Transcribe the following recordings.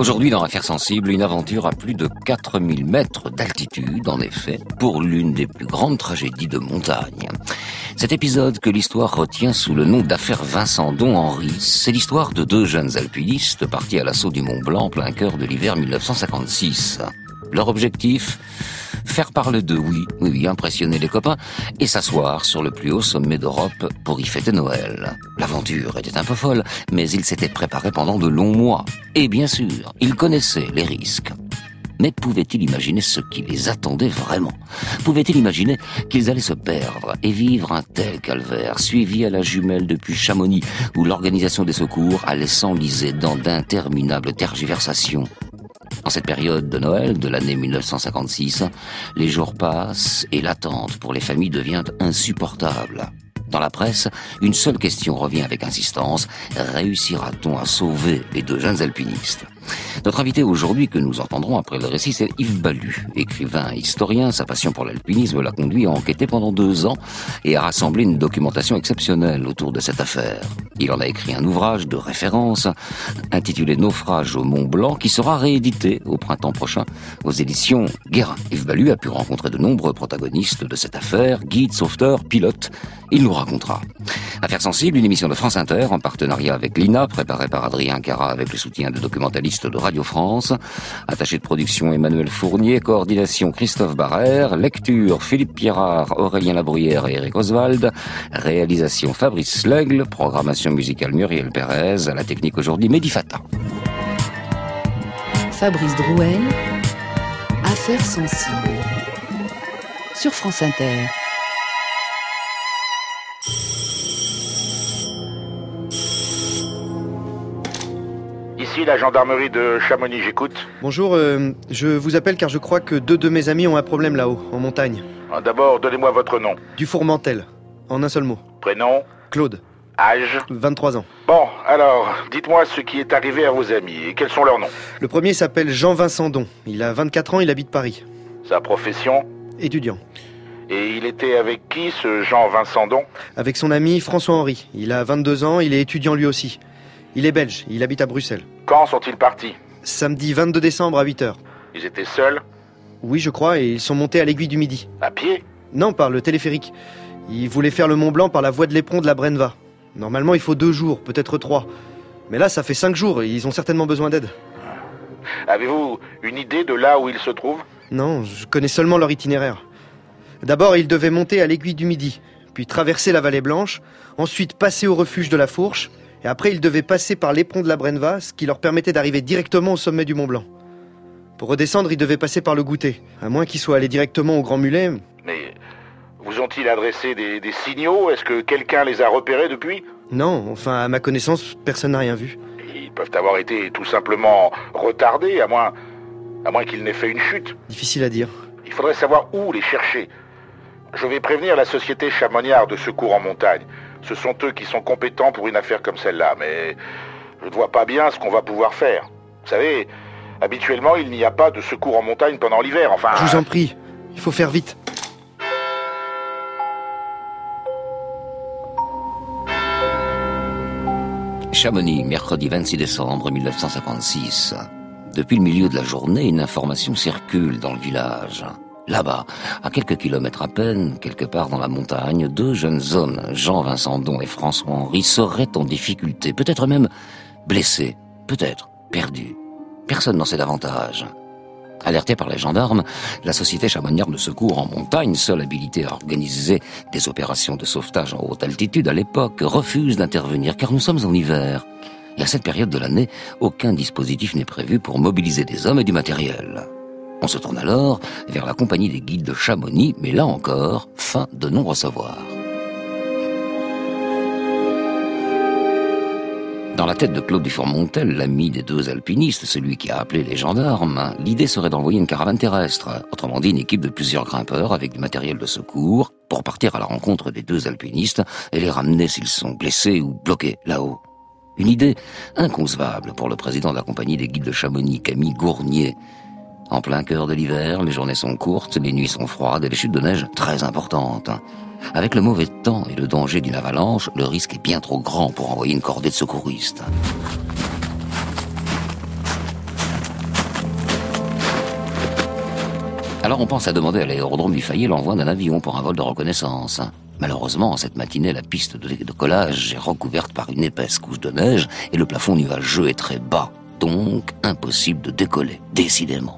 Aujourd'hui, dans Affaires sensibles, une aventure à plus de 4000 mètres d'altitude, en effet, pour l'une des plus grandes tragédies de montagne. Cet épisode que l'histoire retient sous le nom d'affaire Vincendon-Henry, c'est l'histoire de deux jeunes alpinistes partis à l'assaut du Mont Blanc en plein cœur de l'hiver 1956. Leur objectif ? Faire parler d'eux, oui, impressionner les copains et s'asseoir sur le plus haut sommet d'Europe pour y fêter Noël. L'aventure était un peu folle, mais ils s'étaient préparés pendant de longs mois. Et bien sûr, ils connaissaient les risques. Mais pouvaient-ils imaginer ce qui les attendait vraiment ? Pouvaient-ils imaginer qu'ils allaient se perdre et vivre un tel calvaire, suivi à la jumelle depuis Chamonix, où l'organisation des secours allait s'enliser dans d'interminables tergiversations ? En cette période de Noël de l'année 1956, les jours passent et l'attente pour les familles devient insupportable. Dans la presse, une seule question revient avec insistance. Réussira-t-on à sauver les deux jeunes alpinistes ? Notre invité aujourd'hui, que nous entendrons après le récit, c'est Yves Ballu, écrivain et historien. Sa passion pour l'alpinisme l'a conduit à enquêter pendant 2 ans et à rassembler une documentation exceptionnelle autour de cette affaire. Il en a écrit un ouvrage de référence intitulé « Naufrage au Mont Blanc » qui sera réédité au printemps prochain aux éditions Guérin. Yves Ballu a pu rencontrer de nombreux protagonistes de cette affaire, guides, sauveteurs, pilotes. Il nous racontera. Affaires sensibles, une émission de France Inter en partenariat avec l'INA, préparée par Adrien Cara avec le soutien de documentalistes de Radio France. Attaché de production Emmanuel Fournier, coordination Christophe Barrère, lecture Philippe Pierrard, Aurélien Labruyère et Eric Oswald, réalisation Fabrice Lègle, programmation musicale Muriel Pérez, à la technique aujourd'hui Mehdi Fata. Fabrice Drouel, Affaires sensibles, sur France Inter. Ici la gendarmerie de Chamonix, j'écoute. Bonjour, je vous appelle car je crois que 2 de mes amis ont un problème là-haut, en montagne. D'abord, donnez-moi votre nom. Dufourmentel, en un seul mot. Prénom. Claude. Âge. 23 ans. Bon, alors, dites-moi ce qui est arrivé à vos amis et quels sont leurs noms. Le premier s'appelle Jean Vincendon. Il a 24 ans, il habite Paris. Sa profession. Étudiant. Et il était avec qui, ce Jean Vincendon ? Avec son ami François-Henri. Il a 22 ans, il est étudiant lui aussi. Il est belge, il habite à Bruxelles. Quand sont-ils partis ? Samedi 22 décembre à 8h. Ils étaient seuls ? Oui, je crois, et ils sont montés à l'Aiguille du Midi. À pied ? Non, par le téléphérique. Ils voulaient faire le Mont Blanc par la voie de l'éperon de la Brenva. Normalement, il faut 2 jours, peut-être 3. Mais là, ça fait 5 jours et ils ont certainement besoin d'aide. Avez-vous une idée de là où ils se trouvent ? Non, je connais seulement leur itinéraire. D'abord, ils devaient monter à l'Aiguille du Midi, puis traverser la Vallée Blanche, ensuite passer au refuge de la Fourche, et après, ils devaient passer par l'éperon de la Brenva, ce qui leur permettait d'arriver directement au sommet du Mont Blanc. Pour redescendre, ils devaient passer par le Goûter, à moins qu'ils soient allés directement au Grand Mulet. Mais vous ont-ils adressé des signaux ? Est-ce que quelqu'un les a repérés depuis ? Non, enfin, à ma connaissance, personne n'a rien vu. Ils peuvent avoir été tout simplement retardés, à moins qu'ils n'aient fait une chute. Difficile à dire. Il faudrait savoir où les chercher. Je vais prévenir la société Chamoniard de secours en montagne. Ce sont eux qui sont compétents pour une affaire comme celle-là, mais je ne vois pas bien ce qu'on va pouvoir faire. Vous savez, habituellement, il n'y a pas de secours en montagne pendant l'hiver, enfin... Je vous en prie, il faut faire vite. Chamonix, mercredi 26 décembre 1956. Depuis le milieu de la journée, une information circule dans le village. Là-bas, à quelques kilomètres à peine, quelque part dans la montagne, 2 jeunes hommes, Jean Vincendon et François-Henri, seraient en difficulté, peut-être même blessés, peut-être perdus. Personne n'en sait davantage. Alertée par les gendarmes, la société chamoniarde de secours en montagne, seule habilitée à organiser des opérations de sauvetage en haute altitude à l'époque, refuse d'intervenir car nous sommes en hiver. Et à cette période de l'année, aucun dispositif n'est prévu pour mobiliser des hommes et du matériel. On se tourne alors vers la compagnie des guides de Chamonix, mais là encore, fin de non-recevoir. Dans la tête de Claude Dufourmentel, l'ami des 2 alpinistes, celui qui a appelé les gendarmes, l'idée serait d'envoyer une caravane terrestre, autrement dit une équipe de plusieurs grimpeurs avec du matériel de secours, pour partir à la rencontre des 2 alpinistes et les ramener s'ils sont blessés ou bloqués là-haut. Une idée inconcevable pour le président de la compagnie des guides de Chamonix, Camille Gournier. En plein cœur de l'hiver, les journées sont courtes, les nuits sont froides et les chutes de neige très importantes. Avec le mauvais temps et le danger d'une avalanche, le risque est bien trop grand pour envoyer une cordée de secouristes. Alors on pense à demander à l'aérodrome du Fayet l'envoi d'un avion pour un vol de reconnaissance. Malheureusement, cette matinée, la piste de collage est recouverte par une épaisse couche de neige et le plafond nuageux est très bas. Donc, impossible de décoller, décidément.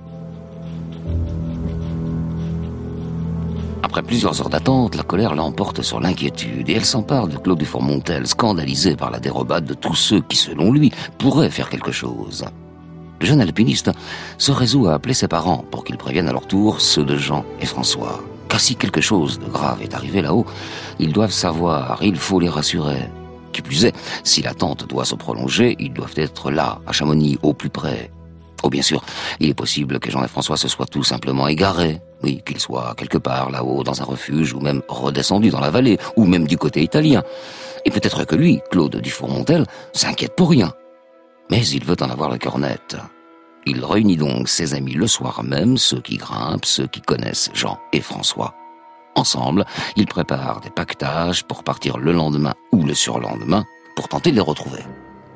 Après plusieurs heures d'attente, la colère l'emporte sur l'inquiétude et elle s'empare de Claude Dufourmontel, scandalisé par la dérobade de tous ceux qui, selon lui, pourraient faire quelque chose. Le jeune alpiniste se résout à appeler ses parents pour qu'ils préviennent à leur tour ceux de Jean et François. Car si quelque chose de grave est arrivé là-haut, ils doivent savoir, il faut les rassurer. Qui plus est, si l'attente doit se prolonger, ils doivent être là, à Chamonix, au plus près. Oh bien sûr, il est possible que Jean et François se soient tout simplement égarés. Oui, qu'ils soient quelque part là-haut dans un refuge, ou même redescendus dans la vallée, ou même du côté italien. Et peut-être que lui, Claude Dufourmontel, s'inquiète pour rien. Mais il veut en avoir le cœur net. Il réunit donc ses amis le soir même, ceux qui grimpent, ceux qui connaissent Jean et François. Ensemble, ils préparent des pactages pour partir le lendemain ou le surlendemain pour tenter de les retrouver.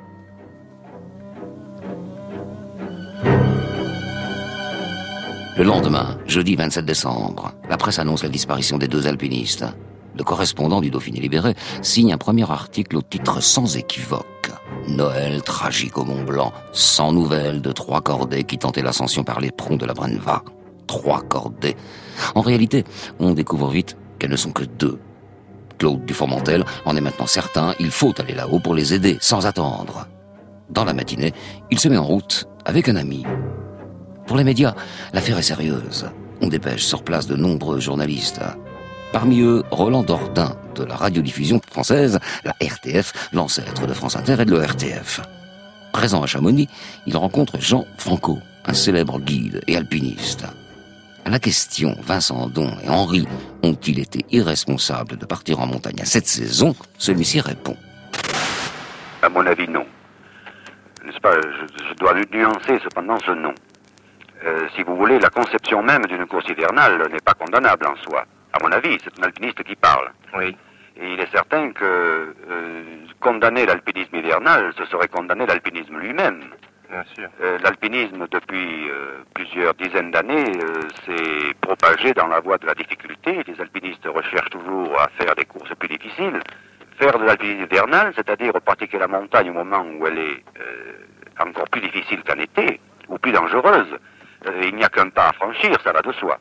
Le lendemain, jeudi 27 décembre, la presse annonce la disparition des 2 alpinistes. Le correspondant du Dauphiné Libéré signe un premier article au titre sans équivoque. Noël tragique au Mont Blanc, sans nouvelles de 3 cordées qui tentaient l'ascension par l'éperon de la Brenva. 3 cordées. En réalité, on découvre vite qu'elles ne sont que 2. Claude Dufourmontel en est maintenant certain, il faut aller là-haut pour les aider, sans attendre. Dans la matinée, il se met en route avec un ami. Pour les médias, l'affaire est sérieuse. On dépêche sur place de nombreux journalistes. Parmi eux, Roland Dordain, de la radiodiffusion française, la RTF, l'ancêtre de France Inter et de l'ORTF. Présent à Chamonix, il rencontre Jean Franco, un célèbre guide et alpiniste. À la question, Vincent Don et Henri ont-ils été irresponsables de partir en montagne à cette saison, celui-ci répond. À mon avis, non. N'est-ce pas, je dois nuancer cependant ce non. Si vous voulez, la conception même d'une course hivernale n'est pas condamnable en soi. À mon avis, c'est un alpiniste qui parle. Oui. Et il est certain que condamner l'alpinisme hivernal, ce serait condamner l'alpinisme lui-même. Bien sûr. L'alpinisme, depuis plusieurs dizaines d'années, s'est propagé dans la voie de la difficulté. Les alpinistes recherchent toujours à faire des courses plus difficiles. Faire de l'alpinisme hivernal, c'est-à-dire pratiquer la montagne au moment où elle est encore plus difficile qu'en été, ou plus dangereuse, il n'y a qu'un pas à franchir, ça va de soi.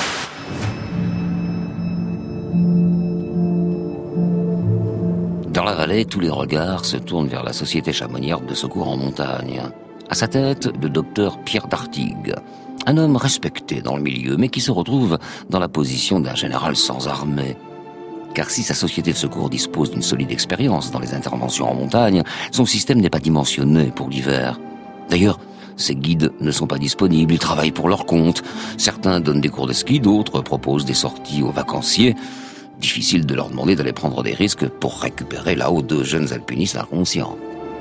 Dans la vallée, tous les regards se tournent vers la Société chamonière de secours en montagne. À sa tête, le docteur Pierre d'Artigues, un homme respecté dans le milieu, mais qui se retrouve dans la position d'un général sans armée. Car si sa société de secours dispose d'une solide expérience dans les interventions en montagne, son système n'est pas dimensionné pour l'hiver. D'ailleurs, ses guides ne sont pas disponibles, ils travaillent pour leur compte. Certains donnent des cours de ski, d'autres proposent des sorties aux vacanciers. Difficile de leur demander d'aller prendre des risques pour récupérer là-haut 2 jeunes alpinistes inconscients.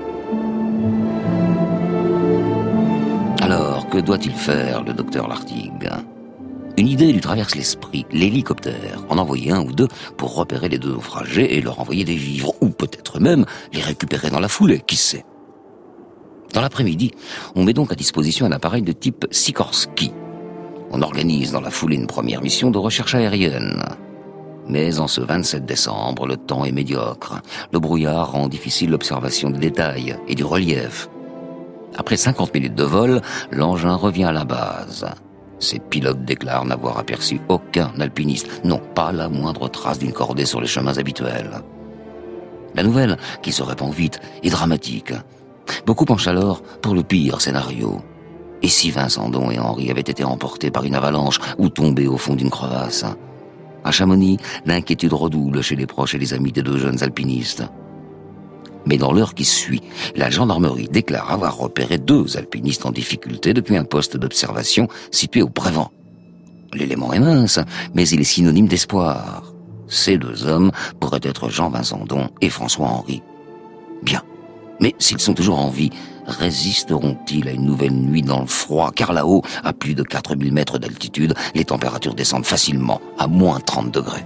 Alors, que doit-il faire, le docteur Lartigue ? Une idée lui traverse l'esprit, l'hélicoptère. En envoyer 1 ou 2 pour repérer les 2 naufragés et leur envoyer des vivres, ou peut-être même les récupérer dans la foulée, qui sait. Dans l'après-midi, on met donc à disposition un appareil de type Sikorsky. On organise dans la foulée une première mission de recherche aérienne. Mais en ce 27 décembre, le temps est médiocre. Le brouillard rend difficile l'observation des détails et du relief. Après 50 minutes de vol, l'engin revient à la base. Ses pilotes déclarent n'avoir aperçu aucun alpiniste, non pas la moindre trace d'une cordée sur les chemins habituels. La nouvelle, qui se répand vite, est dramatique. Beaucoup penchent alors pour le pire scénario. Et si Vincent Don et Henri avaient été emportés par une avalanche ou tombés au fond d'une crevasse ? À Chamonix, l'inquiétude redouble chez les proches et les amis des 2 jeunes alpinistes. Mais dans l'heure qui suit, la gendarmerie déclare avoir repéré 2 alpinistes en difficulté depuis un poste d'observation situé au Prévent. L'élément est mince, mais il est synonyme d'espoir. Ces 2 hommes pourraient être Jean Vincent Don et François Henri. Bien. Mais s'ils sont toujours en vie, résisteront-ils à une nouvelle nuit dans le froid ? Car là-haut, à plus de 4000 mètres d'altitude, les températures descendent facilement à moins 30 degrés.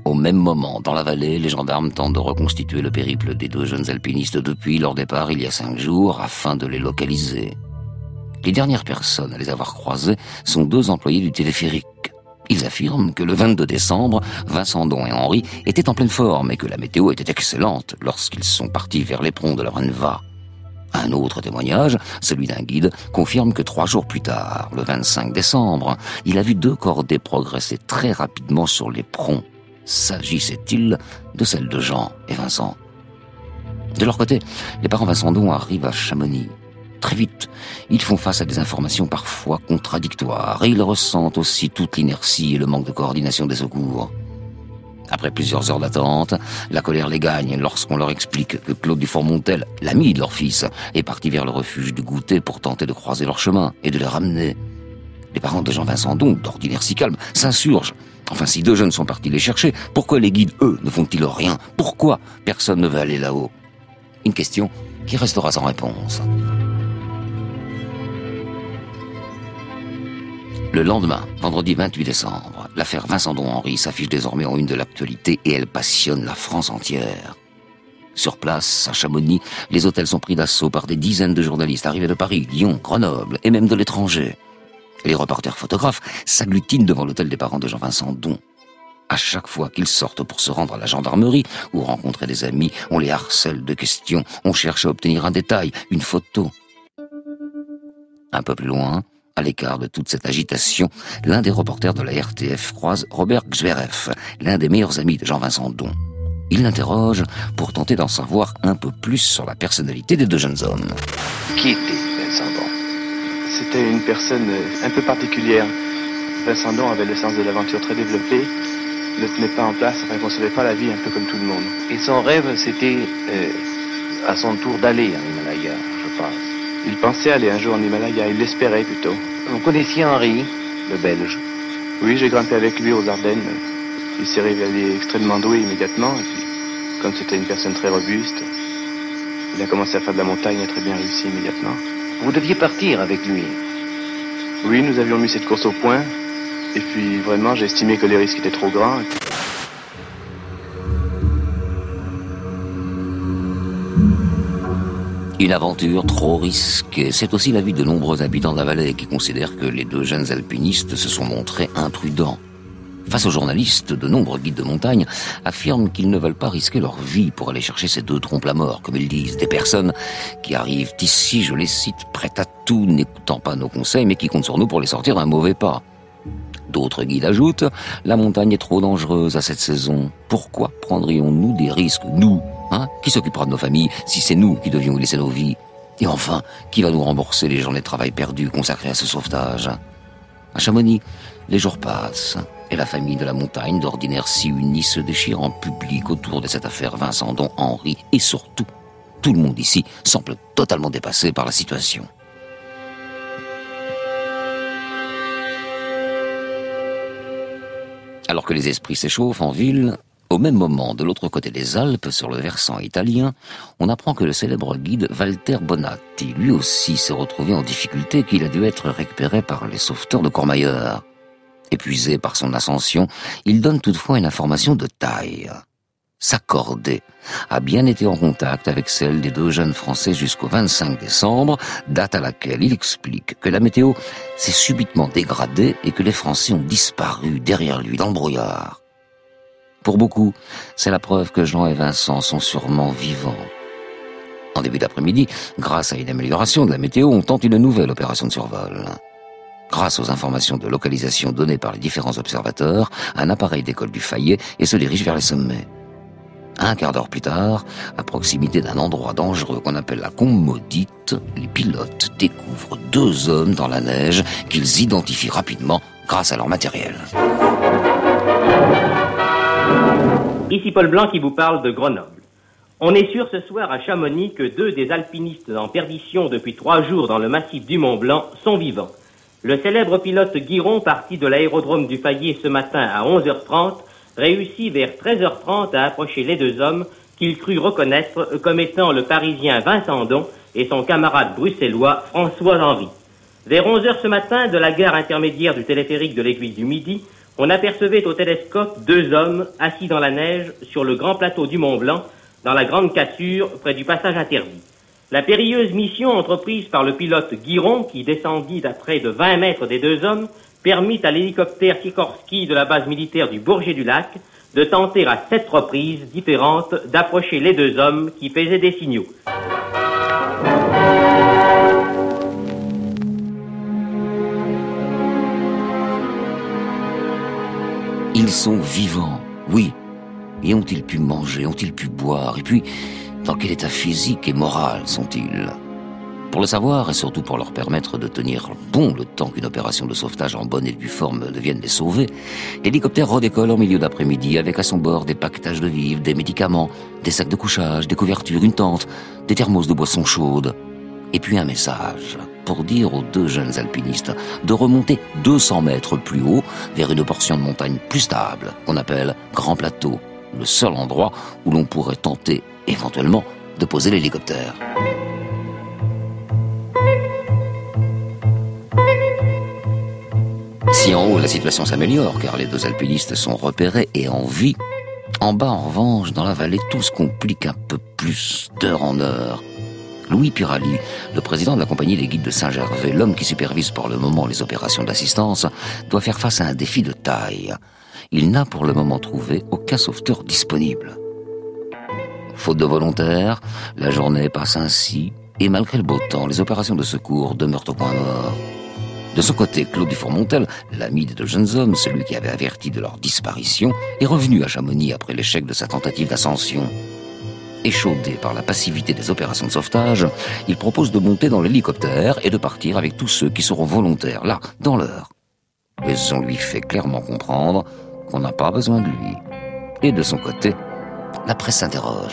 Au même moment, dans la vallée, les gendarmes tentent de reconstituer le périple des 2 jeunes alpinistes depuis leur départ il y a 5 jours afin de les localiser. Les dernières personnes à les avoir croisés sont 2 employés du téléphérique. Ils affirment que le 22 décembre, Vincent Don et Henri étaient en pleine forme et que la météo était excellente lorsqu'ils sont partis vers l'éperon de la Brenva. Un autre témoignage, celui d'un guide, confirme que 3 jours plus tard, le 25 décembre, il a vu 2 cordées progresser très rapidement sur l'éperon. S'agissait-il de celle de Jean et Vincent? De leur côté, les parents Vincent Don arrivent à Chamonix. Très vite, ils font face à des informations parfois contradictoires et ils ressentent aussi toute l'inertie et le manque de coordination des secours. Après plusieurs heures d'attente, la colère les gagne lorsqu'on leur explique que Claude Dufourmontel, l'ami de leur fils, est parti vers le refuge du Goûter pour tenter de croiser leur chemin et de les ramener. Les parents de Jean-Vincent Don, d'ordinaire si calmes, s'insurgent. Enfin, si 2 jeunes sont partis les chercher, pourquoi les guides, eux, ne font-ils rien? Pourquoi personne ne veut aller là-haut? Une question qui restera sans réponse. Le lendemain, vendredi 28 décembre, l'affaire Vincent Don Henri s'affiche désormais en une de l'actualité et elle passionne la France entière. Sur place, à Chamonix, les hôtels sont pris d'assaut par des dizaines de journalistes arrivés de Paris, Lyon, Grenoble et même de l'étranger. Les reporters photographes s'agglutinent devant l'hôtel des parents de Jean-Vincent Don. À chaque fois qu'ils sortent pour se rendre à la gendarmerie ou rencontrer des amis, on les harcèle de questions, on cherche à obtenir un détail, une photo. Un peu plus loin, à l'écart de toute cette agitation, l'un des reporters de la RTF croise Robert Gzverev, l'un des meilleurs amis de Jean-Vincent Don. Il l'interroge pour tenter d'en savoir un peu plus sur la personnalité des 2 jeunes hommes. Qui était Vincent Don? C'était une personne un peu particulière. Vincent Don avait le sens de l'aventure très développé, ne tenait pas en place, enfin, ne concevait pas la vie un peu comme tout le monde. Et son rêve, c'était à son tour d'aller en Himalaya, je pense. Il pensait aller un jour en Himalaya, il l'espérait plutôt. Vous connaissiez Henri, le Belge? Oui, j'ai grimpé avec lui aux Ardennes. Il s'est révélé extrêmement doué immédiatement. Et puis, comme c'était une personne très robuste, il a commencé à faire de la montagne et a très bien réussi immédiatement. Vous deviez partir avec lui? Oui, nous avions mis cette course au point. Et puis, vraiment, j'ai estimé que les risques étaient trop grands. Une aventure trop risquée. C'est aussi l'avis de nombreux habitants de la vallée qui considèrent que les 2 jeunes alpinistes se sont montrés imprudents. Face aux journalistes, de nombreux guides de montagne affirment qu'ils ne veulent pas risquer leur vie pour aller chercher ces 2 trompes-la-mort, comme ils disent. Des personnes qui arrivent ici, je les cite, prêtes à tout, n'écoutant pas nos conseils, mais qui comptent sur nous pour les sortir d'un mauvais pas. D'autres guides ajoutent, la montagne est trop dangereuse à cette saison. Pourquoi prendrions-nous des risques, nous, qui s'occupera de nos familles si c'est nous qui devions y laisser nos vies? Et enfin, qui va nous rembourser les journées de travail perdues consacrées à ce sauvetage? À Chamonix, les jours passent, et la famille de la montagne, d'ordinaire si unie, se déchire en public autour de cette affaire Vincent Don Henri, et surtout, tout le monde ici semble totalement dépassé par la situation. Alors que les esprits s'échauffent en ville, au même moment, de l'autre côté des Alpes, sur le versant italien, on apprend que le célèbre guide Walter Bonatti, lui aussi, s'est retrouvé en difficulté et qu'il a dû être récupéré par les sauveteurs de Courmayeur. Épuisé par son ascension, il donne toutefois une information de taille. Sa cordée a bien été en contact avec celle des 2 jeunes Français jusqu'au 25 décembre, date à laquelle il explique que la météo s'est subitement dégradée et que les Français ont disparu derrière lui dans le brouillard. Pour beaucoup, c'est la preuve que Jean et Vincent sont sûrement vivants. En début d'après-midi, grâce à une amélioration de la météo, on tente une nouvelle opération de survol. Grâce aux informations de localisation données par les différents observateurs, un appareil décolle du Fayet et se dirige vers les sommets. Un quart d'heure plus tard, à proximité d'un endroit dangereux qu'on appelle la Combe Maudite, les pilotes découvrent 2 hommes dans la neige qu'ils identifient rapidement grâce à leur matériel. Ici Paul Blanc qui vous parle de Grenoble. On est sûr ce soir à Chamonix que 2 des alpinistes en perdition depuis 3 jours dans le massif du Mont Blanc sont vivants. Le célèbre pilote Guiron, parti de l'aérodrome du Fayet ce matin à 11h30, réussit vers 13h30 à approcher les 2 hommes qu'il crut reconnaître comme étant le Parisien Vincent Don et son camarade bruxellois François Henri. Vers 11h ce matin, de la gare intermédiaire du téléphérique de l'Aiguille du Midi, on apercevait au télescope 2 hommes assis dans la neige sur le grand plateau du Mont Blanc, dans la grande cassure près du passage interdit. La périlleuse mission entreprise par le pilote Guiron, qui descendit à près de 20 mètres des 2 hommes, permit à l'hélicoptère Sikorsky de la base militaire du Bourget-du-Lac de tenter à 7 reprises différentes d'approcher les 2 hommes qui faisaient des signaux. Ils sont vivants, oui. Et ont-ils pu manger, ont-ils pu boire? Et puis, dans quel état physique et moral sont-ils? Pour le savoir, et surtout pour leur permettre de tenir bon le temps qu'une opération de sauvetage en bonne et due forme vienne les sauver, l'hélicoptère redécolle en milieu d'après-midi avec à son bord des paquetages de vivres, des médicaments, des sacs de couchage, des couvertures, une tente, des thermos de boissons chaudes. Et puis un message pour dire aux 2 jeunes alpinistes de remonter 200 mètres plus haut vers une portion de montagne plus stable qu'on appelle Grand Plateau, le seul endroit où l'on pourrait tenter éventuellement de poser l'hélicoptère. Si en haut la situation s'améliore car les 2 alpinistes sont repérés et en vie, en bas en revanche dans la vallée tout se complique un peu plus d'heure en heure. Louis Pirali, le président de la compagnie des guides de Saint-Gervais, l'homme qui supervise pour le moment les opérations d'assistance, doit faire face à un défi de taille. Il n'a pour le moment trouvé aucun sauveteur disponible. Faute de volontaires, la journée passe ainsi, et malgré le beau temps, les opérations de secours demeurent au point mort. De son côté, Claude Dufourmontel, l'ami des 2 jeunes hommes, celui qui avait averti de leur disparition, est revenu à Chamonix après l'échec de sa tentative d'ascension. Échaudé par la passivité des opérations de sauvetage, il propose de monter dans l'hélicoptère et de partir avec tous ceux qui seront volontaires, là, dans l'heure. Mais on lui fait clairement comprendre qu'on n'a pas besoin de lui. Et de son côté, la presse s'interroge.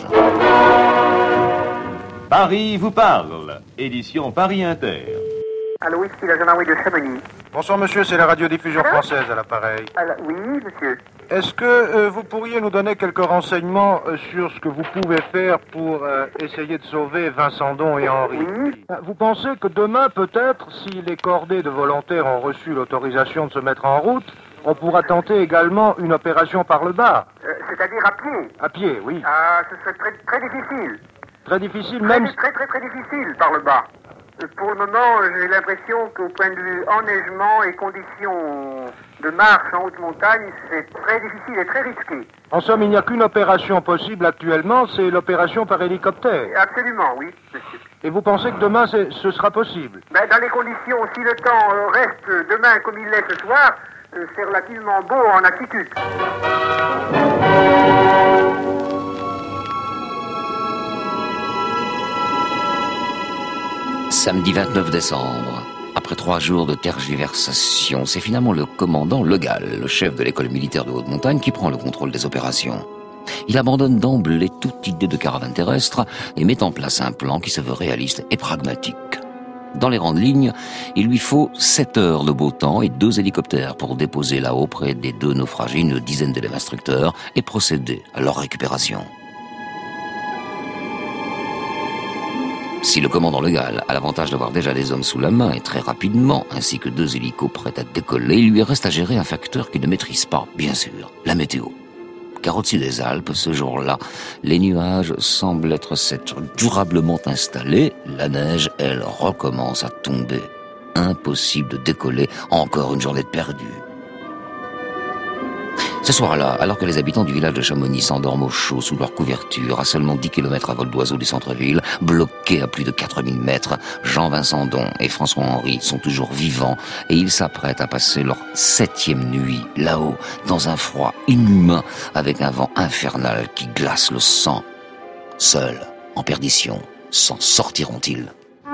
Paris vous parle, édition Paris Inter. Allô, ici la gendarmerie de Chamonix. Bonsoir monsieur, c'est la radiodiffusion française à l'appareil. Oui, monsieur. Est-ce que vous pourriez nous donner quelques renseignements sur ce que vous pouvez faire pour essayer de sauver Vincent Don et Henri? Oui. Vous pensez que demain, peut-être, si les cordées de volontaires ont reçu l'autorisation de se mettre en route, on pourra tenter également une opération par le bas? C'est-à-dire à pied? À pied, oui. Ah, ce serait très, très difficile. Très difficile, même... Très difficile par le bas. Pour le moment, j'ai l'impression qu'au point de vue enneigement et conditions de marche en haute montagne, c'est très difficile et très risqué. En somme, il n'y a qu'une opération possible actuellement, c'est l'opération par hélicoptère. Absolument, oui, monsieur. Et vous pensez que demain, ce sera possible? Dans les conditions, si le temps reste demain comme il l'est ce soir, c'est relativement beau en altitude. Samedi 29 décembre, après 3 jours de tergiversation, c'est finalement le commandant Le Gall, le chef de l'école militaire de haute montagne, qui prend le contrôle des opérations. Il abandonne d'emblée toute idée de caravane terrestre et met en place un plan qui se veut réaliste et pragmatique. Dans les grandes lignes, il lui faut 7 heures de beau temps et 2 hélicoptères pour déposer là-haut près des 2 naufragés une dizaine d'élèves instructeurs et procéder à leur récupération. Si le commandant Le Gall a l'avantage d'avoir déjà des hommes sous la main et très rapidement, ainsi que 2 hélicos prêts à décoller, il lui reste à gérer un facteur qu'il ne maîtrise pas, bien sûr, la météo. Car au-dessus des Alpes, ce jour-là, les nuages semblent s'être durablement installés. La neige, elle, recommence à tomber. Impossible de décoller, encore une journée de perdue. Ce soir-là, alors que les habitants du village de Chamonix s'endorment au chaud sous leur couverture, à seulement 10 km à vol d'oiseau du centre-ville, bloqués à plus de 4000 mètres, Jean-Vincent Don et François-Henri sont toujours vivants et ils s'apprêtent à passer leur 7e nuit là-haut, dans un froid inhumain, avec un vent infernal qui glace le sang. Seuls, en perdition, s'en sortiront-ils ?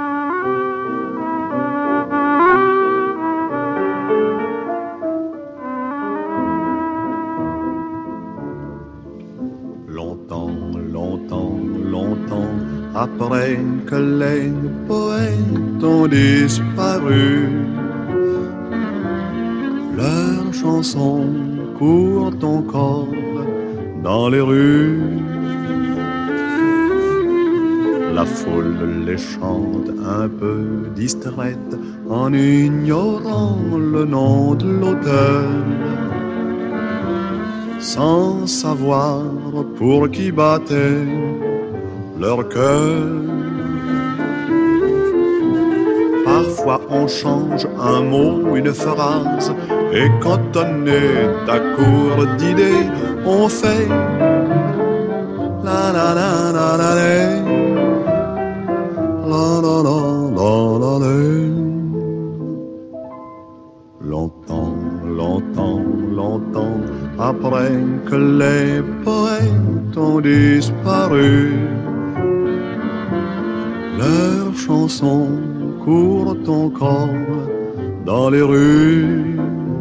Après que les poètes ont disparu, leurs chansons courent encore dans les rues. La foule les chante un peu distraite en ignorant le nom de l'auteur. sans savoir pour qui battait leur cœur. Parfois on change un mot, une phrase, et quand on est à court d'idées, on fait la la la la la la la la la la. Longtemps, longtemps, longtemps après que les poètes ont disparu, leurs chansons courent encore dans les rues.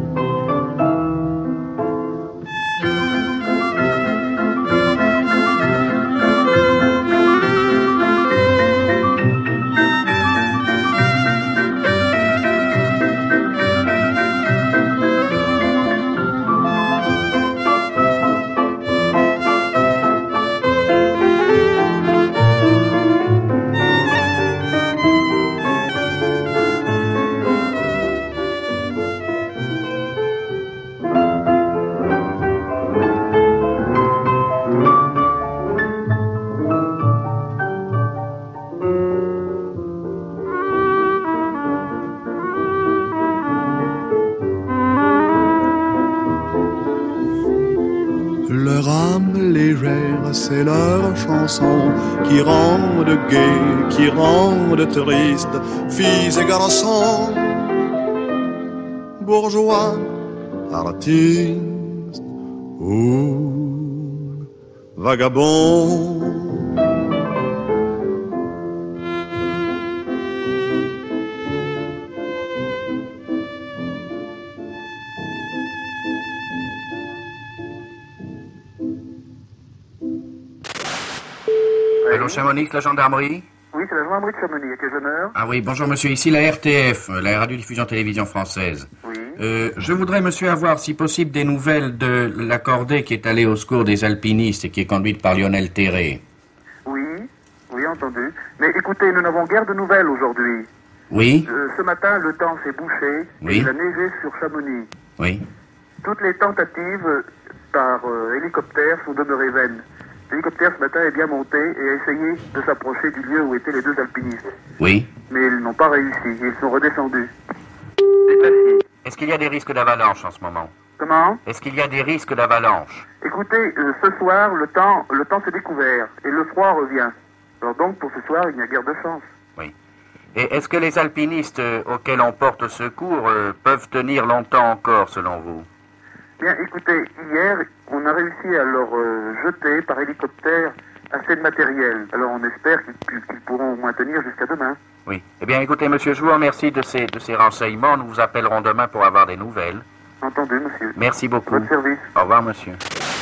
Leur âme légère, c'est leur chanson qui rendent gai, qui rendent triste, filles et garçons, bourgeois, artistes ou vagabonds. Allô, Chamonix, la gendarmerie? Oui, c'est la gendarmerie de Chamonix. À quel honneur? Ah oui, bonjour monsieur, ici la RTF, la radiodiffusion télévision française. Oui. Je voudrais, monsieur, avoir, si possible, des nouvelles de l'accordée qui est allée au secours des alpinistes et qui est conduite par Lionel Terré. Oui, oui, entendu. Mais écoutez, nous n'avons guère de nouvelles aujourd'hui. Oui. Ce matin, le temps s'est bouché. Oui. Et il a neigé sur Chamonix. Oui. Toutes les tentatives par hélicoptère sont demeurées vaines. L'hélicoptère ce matin est bien monté et a essayé de s'approcher du lieu où étaient les deux alpinistes. Oui. Mais ils n'ont pas réussi, ils sont redescendus. Est-ce qu'il y a des risques d'avalanche en ce moment? Comment? Est-ce qu'il y a des risques d'avalanche? Écoutez, ce soir, le temps s'est découvert et le froid revient. Alors donc, pour ce soir, il n'y a guère de chance. Oui. Et est-ce que les alpinistes auxquels on porte secours peuvent tenir longtemps encore, selon vous? Bien, écoutez, hier, on a réussi à leur jeter par hélicoptère assez de matériel. Alors on espère qu'ils pourront au moins tenir jusqu'à demain. Oui. Eh bien, écoutez, monsieur, je vous remercie de ces renseignements. Nous vous appellerons demain pour avoir des nouvelles. Entendu, monsieur. Merci beaucoup. Votre service. Au revoir, monsieur.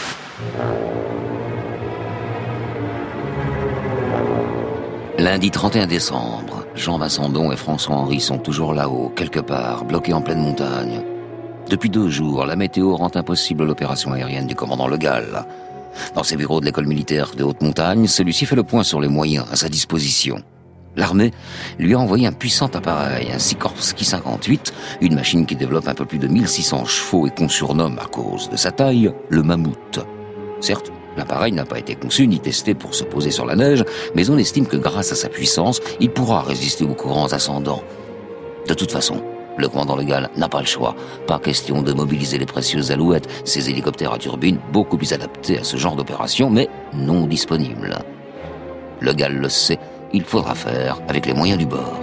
Lundi 31 décembre, Jean Massandon et François-Henri sont toujours là-haut, quelque part, bloqués en pleine montagne. Depuis 2 jours, la météo rend impossible l'opération aérienne du commandant Le Gall. Dans ses bureaux de l'école militaire de haute montagne, celui-ci fait le point sur les moyens à sa disposition. L'armée lui a envoyé un puissant appareil, un Sikorsky 58, une machine qui développe un peu plus de 1600 chevaux et qu'on surnomme, à cause de sa taille, le mammouth. Certes, l'appareil n'a pas été conçu ni testé pour se poser sur la neige, mais on estime que grâce à sa puissance, il pourra résister aux courants ascendants. De toute façon, le commandant Le Gall n'a pas le choix. Pas question de mobiliser les précieuses Alouettes, ces hélicoptères à turbine beaucoup plus adaptés à ce genre d'opération, mais non disponibles. Le Gall le sait, il faudra faire avec les moyens du bord.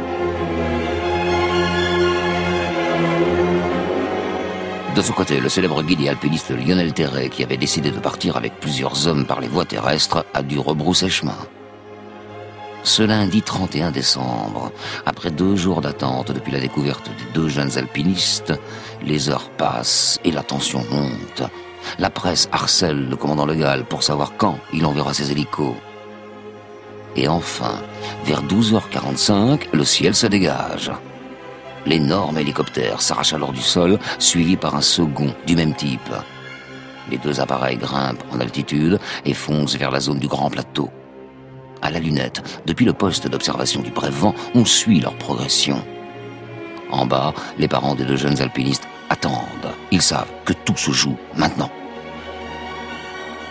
De son côté, le célèbre guide et alpiniste Lionel Terré, qui avait décidé de partir avec plusieurs hommes par les voies terrestres, a dû rebrousser chemin. Ce lundi 31 décembre, après 2 jours d'attente depuis la découverte des 2 jeunes alpinistes, les heures passent et la tension monte. La presse harcèle le commandant Le Gall pour savoir quand il enverra ses hélicos. Et enfin, vers 12h45, le ciel se dégage. L'énorme hélicoptère s'arrache alors du sol, suivi par un second du même type. Les 2 appareils grimpent en altitude et foncent vers la zone du Grand Plateau. À la lunette, depuis le poste d'observation du Bref-Vent, on suit leur progression. En bas, les parents des 2 jeunes alpinistes attendent. Ils savent que tout se joue maintenant.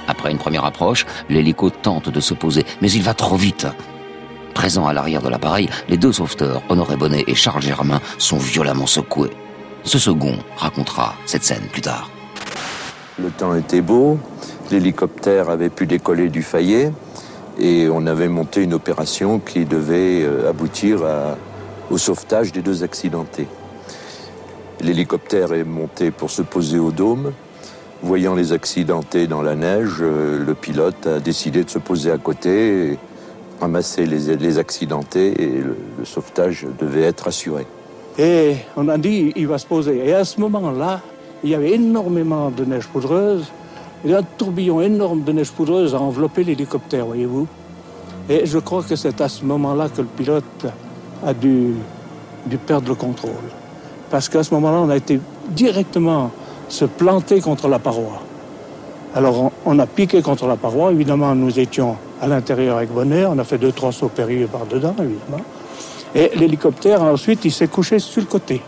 Après une première approche, l'hélico tente de se poser, mais il va trop vite. Présents à l'arrière de l'appareil, les deux sauveteurs, Honoré Bonnet et Charles Germain, sont violemment secoués. Ce second racontera cette scène plus tard. Le temps était beau, l'hélicoptère avait pu décoller du Fayet et on avait monté une opération qui devait aboutir au sauvetage des deux accidentés. L'hélicoptère est monté pour se poser au dôme. Voyant les accidentés dans la neige, le pilote a décidé de se poser à côté, et ramasser les accidentés et le sauvetage devait être assuré. Et on a dit il va se poser. Et à ce moment-là, il y avait énormément de neige poudreuse. Et un tourbillon énorme de neige poudreuse a enveloppé l'hélicoptère, voyez-vous. Et je crois que c'est à ce moment-là que le pilote a dû perdre le contrôle. Parce qu'à ce moment-là, on a été directement se planter contre la paroi. Alors on a piqué contre la paroi. Évidemment, nous étions à l'intérieur avec Bonnet. On a fait 2-3 sauts périlleux par-dedans, évidemment. Et l'hélicoptère, ensuite, il s'est couché sur le côté.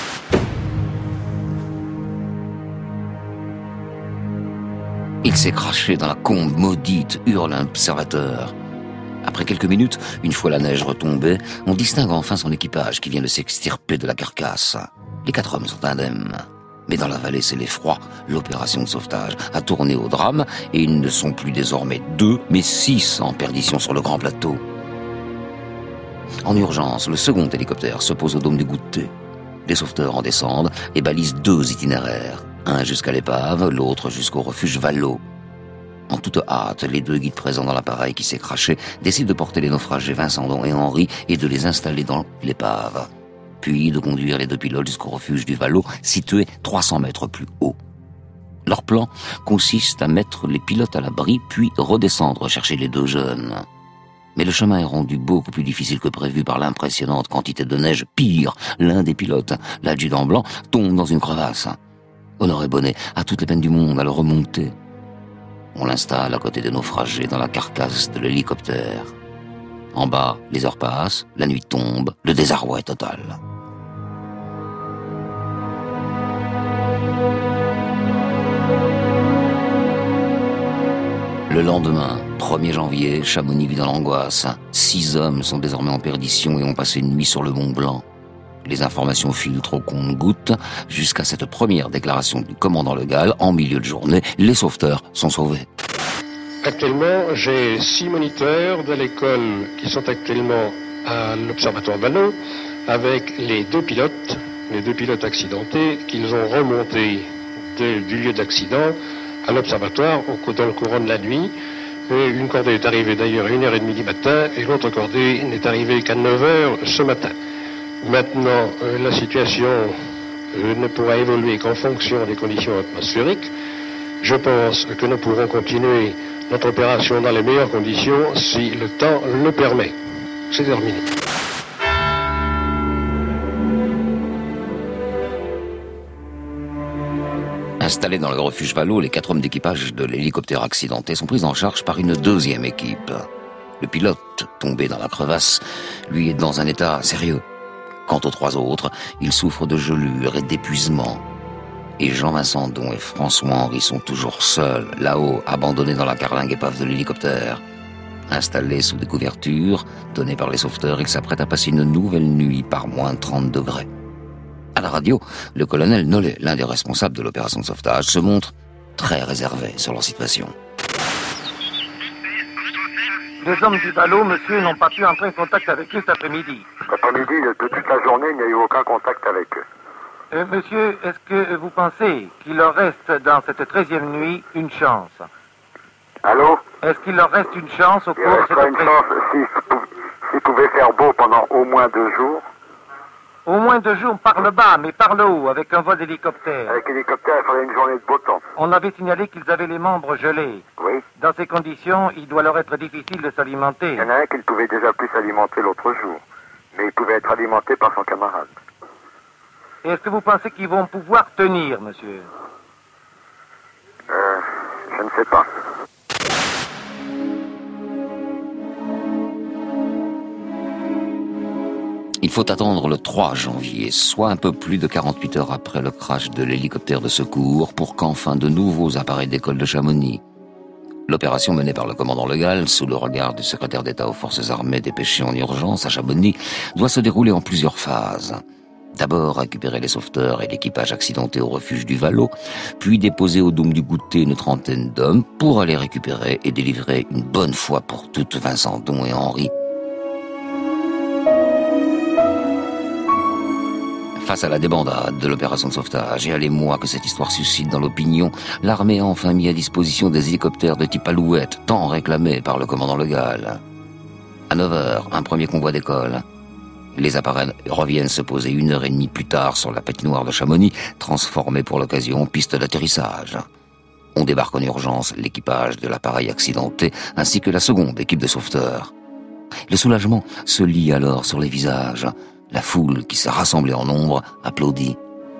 Il s'est craché dans la combe maudite, hurle un observateur. Après quelques minutes, une fois la neige retombée, on distingue enfin son équipage qui vient de s'extirper de la carcasse. Les 4 hommes sont indemnes. Mais dans la vallée, c'est l'effroi. L'opération de sauvetage a tourné au drame et ils ne sont plus désormais 2, mais 6 en perdition sur le grand plateau. En urgence, le second hélicoptère se pose au dôme du Goûter. Les sauveteurs en descendent et balisent 2 itinéraires. Un jusqu'à l'épave, l'autre jusqu'au refuge Vallot. En toute hâte, les 2 guides présents dans l'appareil qui s'est craché décident de porter les naufragés Vincendon et Henri et de les installer dans l'épave. Puis de conduire les 2 pilotes jusqu'au refuge du Vallot, situé 300 mètres plus haut. Leur plan consiste à mettre les pilotes à l'abri, puis redescendre chercher les 2 jeunes. Mais le chemin est rendu beaucoup plus difficile que prévu par l'impressionnante quantité de neige. Pire, l'un des pilotes, l'adjudant blanc, tombe dans une crevasse. Honoré Bonnet a toutes les peines du monde à le remonter. On l'installe à côté des naufragés dans la carcasse de l'hélicoptère. En bas, les heures passent, la nuit tombe, le désarroi est total. Le lendemain, 1er janvier, Chamonix vit dans l'angoisse. 6 hommes sont désormais en perdition et ont passé une nuit sur le Mont Blanc. Les informations filtrent au compte-gouttes jusqu'à cette première déclaration du commandant Le Gall. En milieu de journée, les sauveteurs sont sauvés. Actuellement, j'ai 6 moniteurs de l'école qui sont actuellement à l'observatoire Vallot avec les 2 pilotes accidentés qu'ils ont remontés du lieu d'accident à l'observatoire dans le courant de la nuit. Et une cordée est arrivée d'ailleurs à 1h30 du matin et l'autre cordée n'est arrivée qu'à 9h ce matin. Maintenant, la situation ne pourra évoluer qu'en fonction des conditions atmosphériques. Je pense que nous pourrons continuer notre opération dans les meilleures conditions si le temps le permet. C'est terminé. Installés dans le refuge Vallot, les 4 hommes d'équipage de l'hélicoptère accidenté sont pris en charge par une 2e équipe. Le pilote, tombé dans la crevasse, lui est dans un état sérieux. Quant aux 3 autres, ils souffrent de gelure et d'épuisement. Et Jean Vincendon et François-Henri sont toujours seuls, là-haut, abandonnés dans la carlingue épave de l'hélicoptère. Installés sous des couvertures données par les sauveteurs, ils s'apprêtent à passer une nouvelle nuit par moins 30 degrés. À la radio, le colonel Nollet, l'un des responsables de l'opération de sauvetage, se montre très réservé sur leur situation. Les hommes du Vallot, monsieur, n'ont pas pu entrer en contact avec eux cet après-midi. Cet après-midi, de toute la journée, il n'y a eu aucun contact avec eux. Monsieur, est-ce que vous pensez qu'il leur reste dans cette 13e nuit une chance? Allô? Est-ce qu'il leur reste une chance au cours de cette une chance s'il pouvait faire beau pendant au moins 2 jours. Au moins 2 jours par le bas, mais par le haut, avec un vol d'hélicoptère. Avec l'hélicoptère, il faudrait une journée de beau temps. On avait signalé qu'ils avaient les membres gelés. Oui. Dans ces conditions, il doit leur être difficile de s'alimenter. Il y en a un qui ne pouvait déjà plus s'alimenter l'autre jour, mais il pouvait être alimenté par son camarade. Et est-ce que vous pensez qu'ils vont pouvoir tenir, monsieur? Je ne sais pas. Il faut attendre le 3 janvier, soit un peu plus de 48 heures après le crash de l'hélicoptère de secours, pour qu'enfin de nouveaux appareils d'école de Chamonix, L'opération menée par le commandant Le Gall, sous le regard du secrétaire d'État aux forces armées dépêché en urgence à Chamonix, doit se dérouler en plusieurs phases. D'abord récupérer les sauveteurs et l'équipage accidenté au refuge du Vallot, puis déposer au Dôme du Goûter une trentaine d'hommes pour aller récupérer et délivrer une bonne fois pour toutes Vincent Don et Henri. Face à la débandade de l'opération de sauvetage et à l'émoi que cette histoire suscite dans l'opinion, l'armée a enfin mis à disposition des hélicoptères de type Alouette, tant réclamés par le commandant Le Gall. À 9h, un premier convoi décolle. Les appareils reviennent se poser 1h30 plus tard sur la patinoire de Chamonix, transformée pour l'occasion en piste d'atterrissage. On débarque en urgence l'équipage de l'appareil accidenté ainsi que la seconde équipe de sauveteurs. Le soulagement se lit alors sur les visages. La foule, qui s'est rassemblée en nombre, applaudit.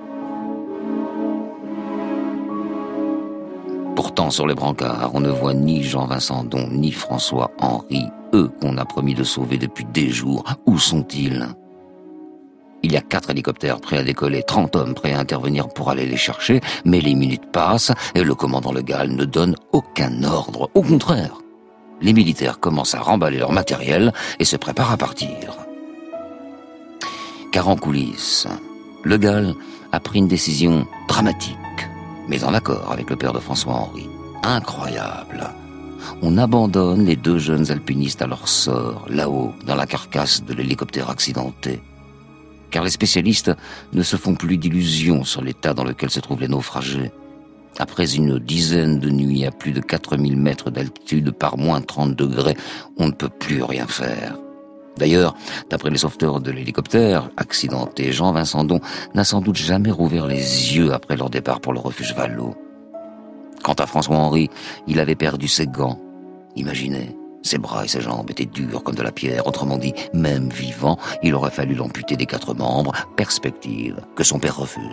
Pourtant, sur les brancards, on ne voit ni Jean-Vincent Don, ni François-Henri, eux qu'on a promis de sauver depuis des jours. Où sont-ils ? Il y a 4 hélicoptères prêts à décoller, 30 hommes prêts à intervenir pour aller les chercher, mais les minutes passent et le commandant Le Gall ne donne aucun ordre. Au contraire, les militaires commencent à remballer leur matériel et se préparent à partir. Car en coulisses, Le Gall a pris une décision dramatique, mais en accord avec le père de François-Henri. Incroyable. On abandonne les 2 jeunes alpinistes à leur sort, là-haut, dans la carcasse de l'hélicoptère accidenté. Car les spécialistes ne se font plus d'illusions sur l'état dans lequel se trouvent les naufragés. Après une dizaine de nuits à plus de 4000 mètres d'altitude par moins 30 degrés, on ne peut plus rien faire. D'ailleurs, d'après les sauveteurs de l'hélicoptère accidenté, Jean-Vincent Don n'a sans doute jamais rouvert les yeux après leur départ pour le refuge Vallot. Quant à François-Henri, il avait perdu ses gants. Imaginez, ses bras et ses jambes étaient durs comme de la pierre. Autrement dit, même vivant, il aurait fallu l'amputer des 4 membres, perspective que son père refuse.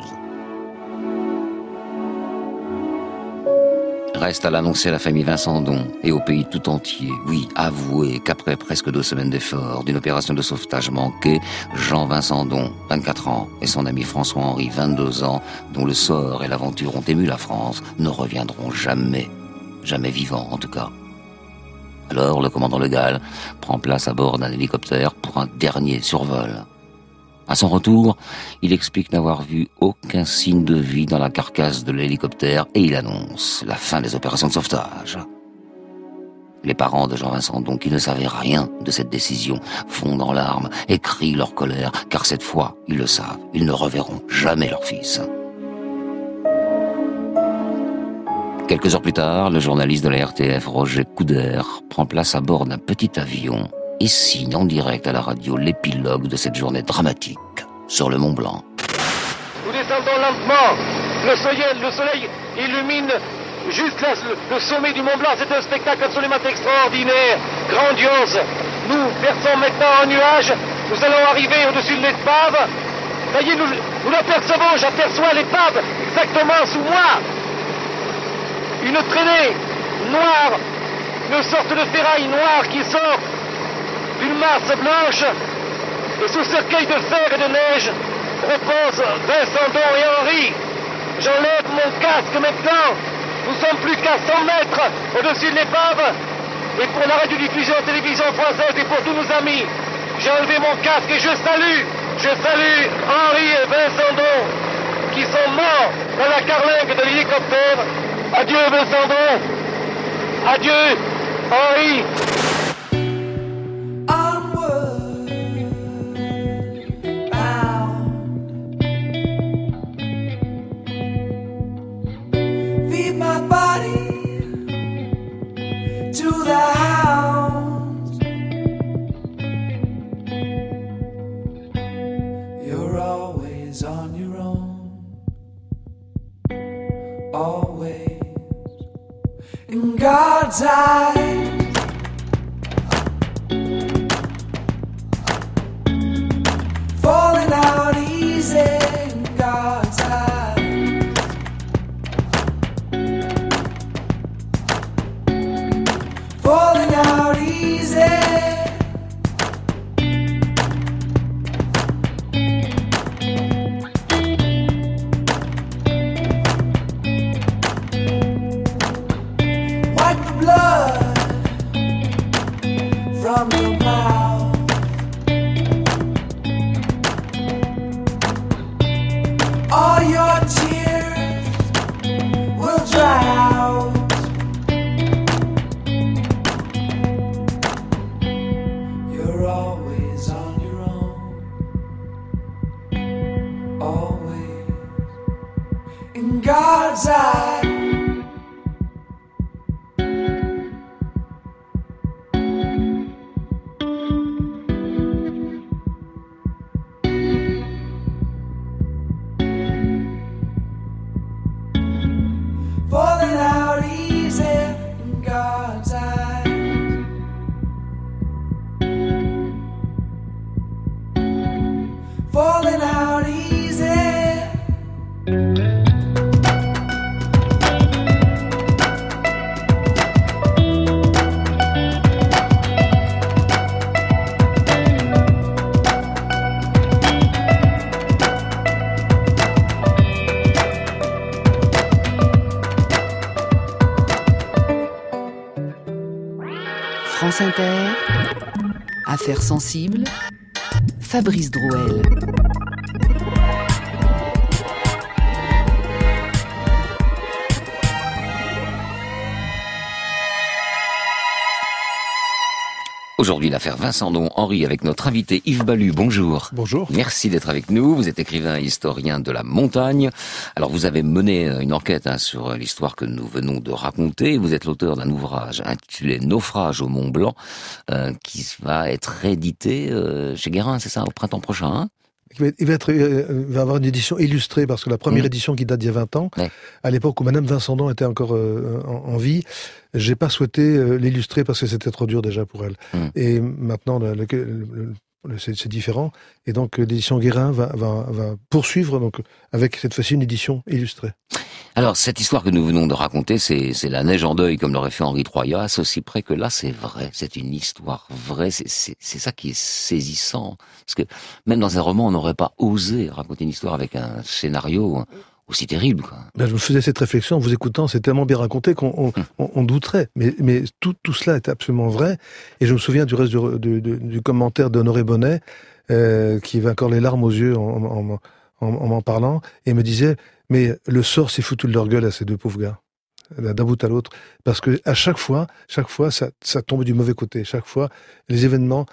Reste à l'annoncer à la famille Vincent Don et au pays tout entier. Oui, avouez qu'après presque 2 semaines d'efforts, d'une opération de sauvetage manquée, Jean-Vincent Don, 24 ans, et son ami François-Henri, 22 ans, dont le sort et l'aventure ont ému la France, ne reviendront jamais. Jamais vivants, en tout cas. Alors, le commandant Le Gall prend place à bord d'un hélicoptère pour un dernier survol. À son retour, il explique n'avoir vu aucun signe de vie dans la carcasse de l'hélicoptère et il annonce la fin des opérations de sauvetage. Les parents de Jean-Vincent Don, qui ne savaient rien de cette décision, fondent en larmes et crient leur colère, car cette fois, ils le savent, ils ne reverront jamais leur fils. Quelques heures plus tard, le journaliste de la RTF, Roger Couder, prend place à bord d'un petit avion et signe en direct à la radio l'épilogue de cette journée dramatique sur le Mont Blanc. Nous descendons lentement. Le soleil illumine juste le sommet du Mont Blanc. C'est un spectacle absolument extraordinaire, grandiose. Nous versons maintenant en nuage. Nous allons arriver au-dessus de l'épave. Ça y est, nous l'apercevons. J'aperçois l'épave exactement sous moi. Une traînée noire, une sorte de ferraille noire qui sort d'une masse blanche, et sous cercueil de fer et de neige reposent Vincent Don et Henri. J'enlève mon casque maintenant. Nous sommes plus qu'à 100 mètres au-dessus de l'épave. Et pour la radiodiffusion télévision française et pour tous nos amis, j'ai enlevé mon casque et je salue Henri et Vincent Don qui sont morts dans la carlingue de l'hélicoptère. Adieu Vincent Don. Adieu Henri. In God's eyes, falling out easy in God's eyes, falling out easy. Blood God's eye. Falling out easy in God's eyes. Falling out easy. France Inter, Affaires sensibles, Fabrice Drouel. Aujourd'hui, l'affaire Vincent Don-Henri avec notre invité Yves Ballu. Bonjour. Bonjour. Merci d'être avec nous. Vous êtes écrivain et historien de la montagne. Alors, vous avez mené une enquête sur l'histoire que nous venons de raconter. Vous êtes l'auteur d'un ouvrage intitulé Naufrage au Mont Blanc, qui va être réédité chez Guérin, c'est ça, au printemps prochain, hein? Il va avoir une édition illustrée, parce que la première édition qui date d'il y a 20 ans, à l'époque où Madame Vincent Don était encore en vie, j'ai pas souhaité l'illustrer parce que c'était trop dur déjà pour elle. Et maintenant, c'est différent. Et donc, l'édition Guérin va poursuivre donc avec cette fois-ci une édition illustrée. Alors, cette histoire que nous venons de raconter, c'est la neige en deuil, comme l'aurait fait Henri Troyat, aussi près que là, c'est vrai. C'est une histoire vraie. C'est ça qui est saisissant. Parce que même dans un roman, on n'aurait pas osé raconter une histoire avec un scénario aussi terrible, quoi. Ben, je me faisais cette réflexion en vous écoutant. C'est tellement bien raconté qu'on douterait. Mais tout cela est absolument vrai. Et je me souviens du reste du commentaire d'Honoré Bonnet, qui avait encore les larmes aux yeux en m'en parlant, et me disait: mais le sort s'est foutu de leur gueule à ces deux pauvres gars, d'un bout à l'autre, parce que à chaque fois, ça tombait du mauvais côté. Chaque fois, les événements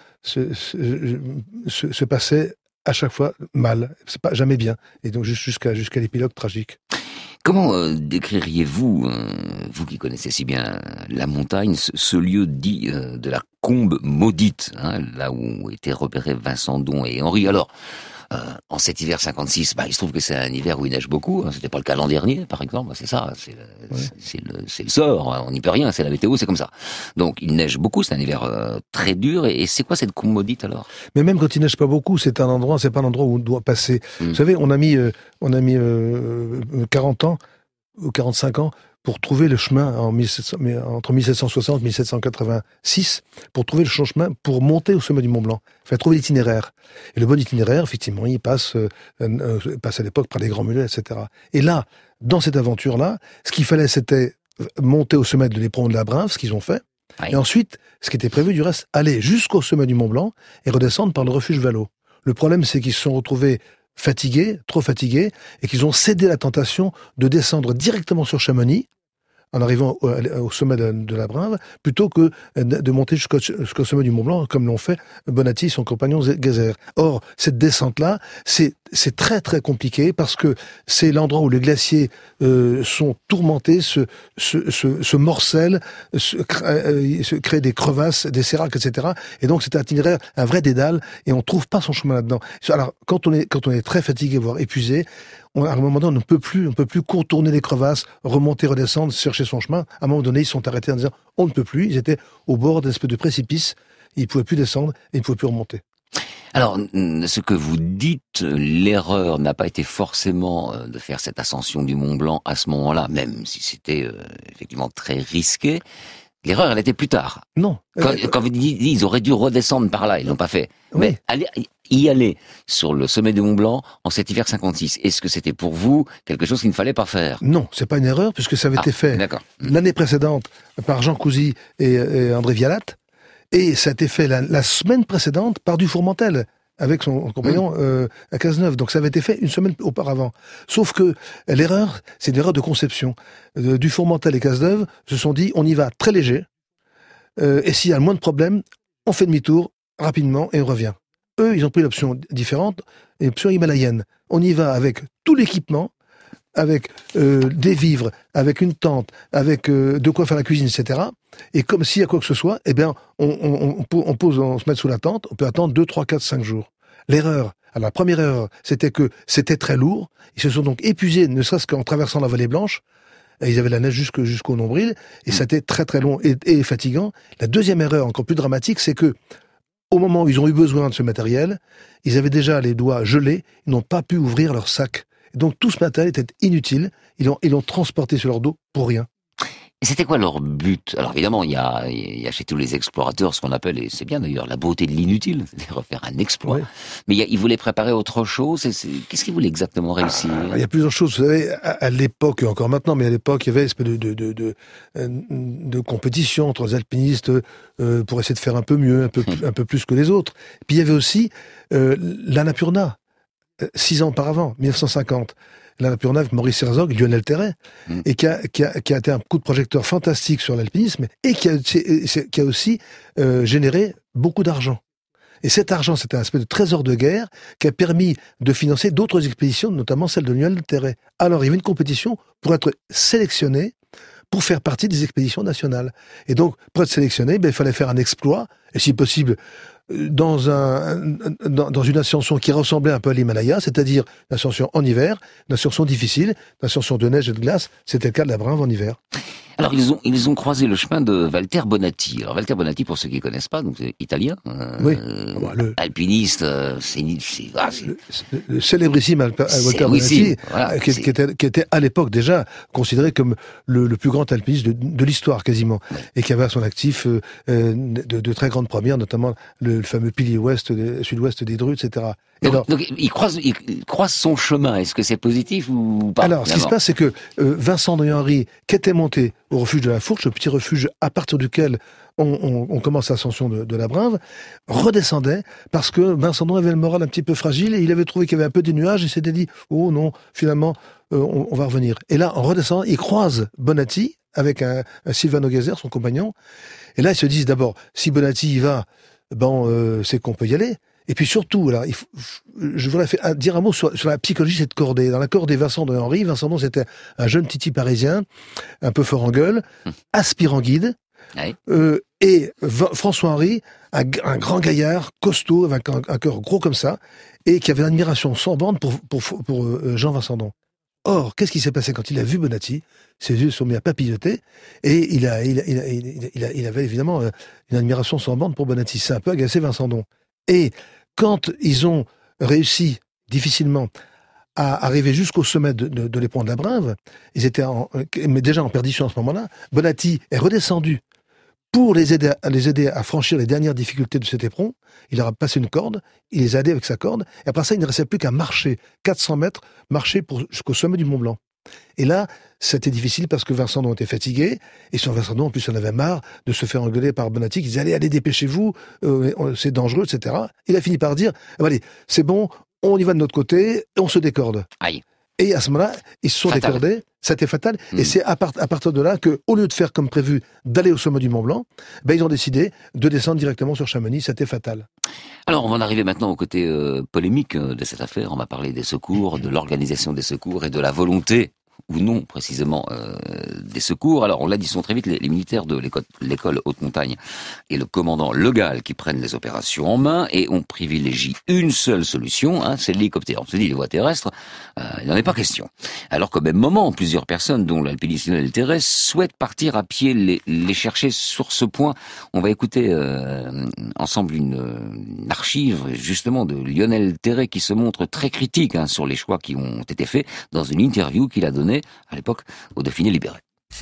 se passaient à chaque fois mal. C'est pas jamais bien. Et donc jusqu'à l'épilogue tragique. Comment décririez-vous, vous qui connaissez si bien la montagne, ce lieu dit de la Combe maudite, hein, là où étaient repérés Vincent Don et Henri? Alors, en cet hiver 56, il se trouve que c'est un hiver où il neige beaucoup, hein, c'était pas le cas l'an dernier, par exemple, c'est ça, c'est le sort, hein, on n'y peut rien, c'est la météo, c'est comme ça. Donc, il neige beaucoup, c'est un hiver très dur, et c'est quoi cette Combe maudite alors? Mais même quand il neige pas beaucoup, c'est pas un endroit où on doit passer. Vous savez, on a mis 40 ans, ou 45 ans, pour trouver le chemin entre 1760 et 1786, pour trouver le chemin pour monter au sommet du Mont Blanc. Il fallait trouver l'itinéraire. Et le bon itinéraire, effectivement, il passe à l'époque par les Grands Mulets, etc. Et là, dans cette aventure-là, ce qu'il fallait, c'était monter au sommet de l'éperon de la Brinve, ce qu'ils ont fait. Et ensuite, ce qui était prévu du reste, aller jusqu'au sommet du Mont Blanc et redescendre par le refuge Vallot. Le problème, c'est qu'ils se sont retrouvés trop fatigués, et qu'ils ont cédé à la tentation de descendre directement sur Chamonix, en arrivant au sommet de la Brinve, plutôt que de monter jusqu'au sommet du Mont Blanc, comme l'ont fait Bonatti et son compagnon Gezer. Or, cette descente-là, c'est très très compliqué, parce que c'est l'endroit où les glaciers sont tourmentés, se morcellent, se créent des crevasses, des séracs, etc. Et donc c'est un itinéraire, un vrai dédale, et on trouve pas son chemin là-dedans. Alors, quand on est très fatigué, voire épuisé, à un moment donné, on ne peut plus contourner les crevasses, remonter, redescendre, chercher son chemin. À un moment donné, ils sont arrêtés en disant on ne peut plus. Ils étaient au bord d'un espèce de précipice. Ils ne pouvaient plus descendre et ils ne pouvaient plus remonter. Alors, ce que vous dites, l'erreur n'a pas été forcément de faire cette ascension du Mont Blanc à ce moment-là, même si c'était effectivement très risqué. L'erreur, elle était plus tard. Non. Quand vous dites, ils auraient dû redescendre par là, ils l'ont pas fait. Oui. Mais y aller sur le sommet du Mont Blanc en cet hiver 56, est-ce que c'était pour vous quelque chose qu'il ne fallait pas faire? Non, c'est pas une erreur, puisque ça avait été fait l'année précédente par Jean Cousy et André Vialat, et ça a été fait la semaine précédente par Dufourmentel, avec son compagnon à Cazeneuve. Donc ça avait été fait une semaine auparavant. Sauf que l'erreur, c'est une erreur de conception. Dufourmentel et Cazeneuve se sont dit, on y va très léger, et s'il y a le moins de problèmes, on fait demi-tour rapidement et on revient. Eux, ils ont pris l'option différente, l'option himalayenne. On y va avec tout l'équipement, avec des vivres, avec une tente, avec de quoi faire la cuisine, etc. Et comme s'il y a quoi que ce soit, eh bien, on se met sous la tente, on peut attendre 2, 3, 4, 5 jours. Alors la première erreur, c'était que c'était très lourd. Ils se sont donc épuisés, ne serait-ce qu'en traversant la vallée blanche. Ils avaient la neige jusqu'au nombril, et ça a été très très long et fatigant. La deuxième erreur, encore plus dramatique, c'est que au moment où ils ont eu besoin de ce matériel, ils avaient déjà les doigts gelés, ils n'ont pas pu ouvrir leur sac. Et donc tout ce matériel était inutile, ils l'ont transporté sur leur dos pour rien. Et c'était quoi leur but? Alors évidemment, il y a chez tous les explorateurs ce qu'on appelle, et c'est bien d'ailleurs, la beauté de l'inutile, c'est-à-dire faire un exploit. Ouais. Mais ils voulaient préparer autre chose. Qu'est-ce qu'ils voulaient exactement réussir? Il y a plusieurs choses. Vous savez, à l'époque, et encore maintenant, mais à l'époque, il y avait une espèce de compétition entre les alpinistes pour essayer de faire un peu mieux, un peu plus que les autres. Puis il y avait aussi l'Annapurna, 6 ans auparavant, 1950. L'Annapurna avec Maurice Herzog, Lionel Terray, et qui a été un coup de projecteur fantastique sur l'alpinisme, et qui a aussi généré beaucoup d'argent. Et cet argent, c'était un espèce de trésor de guerre qui a permis de financer d'autres expéditions, notamment celle de Lionel Terray. Alors, il y avait une compétition pour être sélectionné pour faire partie des expéditions nationales. Et donc, pour être sélectionné, il fallait faire un exploit, et si possible, dans une ascension qui ressemblait un peu à l'Himalaya, c'est-à-dire une ascension en hiver, une ascension difficile, une ascension de neige et de glace. C'était le cas de la Brinve en hiver. Alors ils ont croisé le chemin de Walter Bonatti. Alors Walter Bonatti, pour ceux qui connaissent pas, donc c'est italien, oui. Alpiniste, le célébrissime Walter Bonatti, voilà, qui était à l'époque déjà considéré comme le plus grand alpiniste de l'histoire quasiment, oui. Et qui avait à son actif de très grandes premières, notamment le fameux pilier sud-ouest des Drus, etc. Donc il croise son chemin. Est-ce que c'est positif ou pas? Alors, ce qui se passe, c'est que Vincent et Henri, qui étaient montés au refuge de la Fourche, le petit refuge à partir duquel on commence l'ascension de la Brinve, redescendaient parce que Vincent avait le moral un petit peu fragile et il avait trouvé qu'il y avait un peu des nuages et s'était dit « Oh non, finalement, on va revenir ». Et là, en redescendant, il croise Bonatti avec un Silvano Gazer, son compagnon. Et là, ils se disent d'abord, si Bonatti y va, c'est qu'on peut y aller. Et puis surtout, alors, je voudrais dire un mot sur la psychologie de cette cordée. Dans la cordée Vincent de Henri, Vincent c'était un jeune titi parisien, un peu fort en gueule, aspirant guide, oui. Et François Henri, un grand gaillard, costaud, avec un cœur gros comme ça, et qui avait une admiration sans bande pour Jean Vincendon. Or, qu'est-ce qui s'est passé quand il a vu Bonatti? Ses yeux se sont mis à papilloter, et il avait évidemment une admiration sans bande pour Bonatti. Ça a un peu agacé Vincendon. Et quand ils ont réussi difficilement à arriver jusqu'au sommet de l'éperon de la Brinve, ils étaient mais déjà en perdition à ce moment-là. Bonatti est redescendu pour les aider à franchir les dernières difficultés de cet éperon. Il leur a passé une corde, il les a aidés avec sa corde, et après ça, il ne restait plus qu'à marcher 400 mètres, marcher jusqu'au sommet du Mont Blanc. Et là, c'était difficile parce que Vincent était fatigué, et sur Vincent, en plus, il en avait marre de se faire engueuler par Bonatti, qui disait « Allez, dépêchez-vous, c'est dangereux, etc. » Il a fini par dire « Allez, c'est bon, on y va de notre côté, et on se décorde. » Aïe. Et à ce moment-là, ils se sont décordés, c'était fatal, et c'est à partir de là que, au lieu de faire comme prévu, d'aller au sommet du Mont Blanc, ils ont décidé de descendre directement sur Chamonix, c'était fatal. Alors, on va en arriver maintenant au côté polémique de cette affaire. On va parler des secours, de l'organisation des secours et de la volonté ou non, précisément, des secours. Alors, on l'a dit, sont très vite les militaires de l'école haute montagne et le commandant Le Gall qui prennent les opérations en main, et on privilégie une seule solution, c'est l'hélicoptère. On se dit, les voies terrestres, il n'en est pas question. Alors qu'au même moment, plusieurs personnes, dont l'alpiniste Lionel Terray, souhaitent partir à pied, les chercher sur ce point. On va écouter ensemble une archive, justement, de Lionel Terray qui se montre très critique sur les choix qui ont été faits dans une interview qu'il a donnée à l'époque au Dauphiné libéré.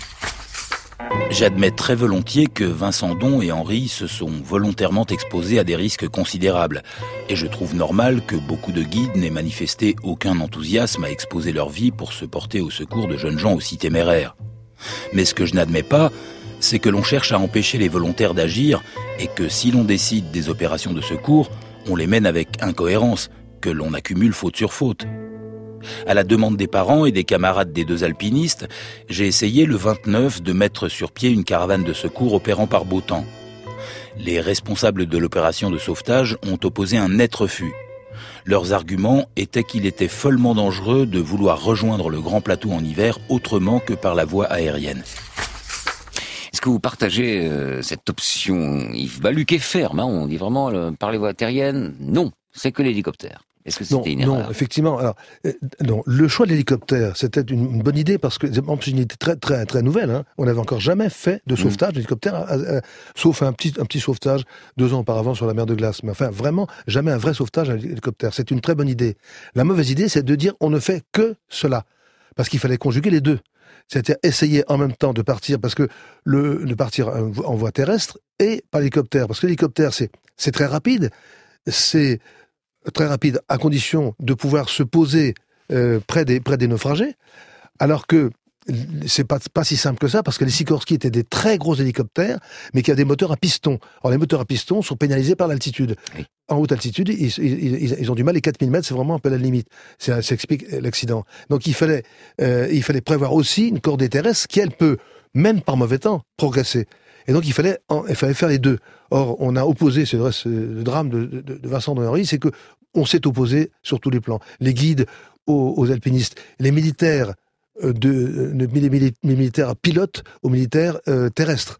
J'admets très volontiers que Vincendon et Henri se sont volontairement exposés à des risques considérables. Et je trouve normal que beaucoup de guides n'aient manifesté aucun enthousiasme à exposer leur vie pour se porter au secours de jeunes gens aussi téméraires. Mais ce que je n'admets pas, c'est que l'on cherche à empêcher les volontaires d'agir et que si l'on décide des opérations de secours, on les mène avec incohérence, que l'on accumule faute sur faute. À la demande des parents et des camarades des deux alpinistes, j'ai essayé le 29 de mettre sur pied une caravane de secours opérant par beau temps. Les responsables de l'opération de sauvetage ont opposé un net refus. Leurs arguments étaient qu'il était follement dangereux de vouloir rejoindre le grand plateau en hiver autrement que par la voie aérienne. Est-ce que vous partagez cette option? Yves Baluc est ferme, hein, on dit vraiment par les voies aériennes, non, c'est que l'hélicoptère. Est-ce que c'était une erreur? Non, effectivement. Alors, non, le choix de l'hélicoptère, c'était une bonne idée parce que, en plus, une idée très, très, très nouvelle. Hein. On n'avait encore jamais fait de sauvetage d'hélicoptère, sauf un petit sauvetage 2 ans auparavant sur la mer de glace. Mais enfin, vraiment, jamais un vrai sauvetage à l'hélicoptère. C'est une très bonne idée. La mauvaise idée, c'est de dire on ne fait que cela. Parce qu'il fallait conjuguer les deux. C'est-à-dire essayer en même temps de partir, parce que de partir en voie terrestre et par l'hélicoptère. Parce que l'hélicoptère, c'est très rapide. C'est très rapide à condition de pouvoir se poser près des naufragés, alors que c'est pas si simple que ça, parce que les Sikorsky étaient des très gros hélicoptères, mais qui avaient des moteurs à piston. Alors les moteurs à piston sont pénalisés par l'altitude. Oui. En haute altitude, ils ont du mal, les 4000 mètres, c'est vraiment un peu la limite. Ça explique l'accident. Donc il fallait prévoir aussi une cordée terrestre qui, elle, peut, même par mauvais temps, progresser. Et donc il fallait faire les deux. Or, on a opposé, c'est le drame de Vincent de Henry, c'est que on s'est opposé sur tous les plans. Les guides aux alpinistes, les militaires les militaires pilotes aux militaires terrestres,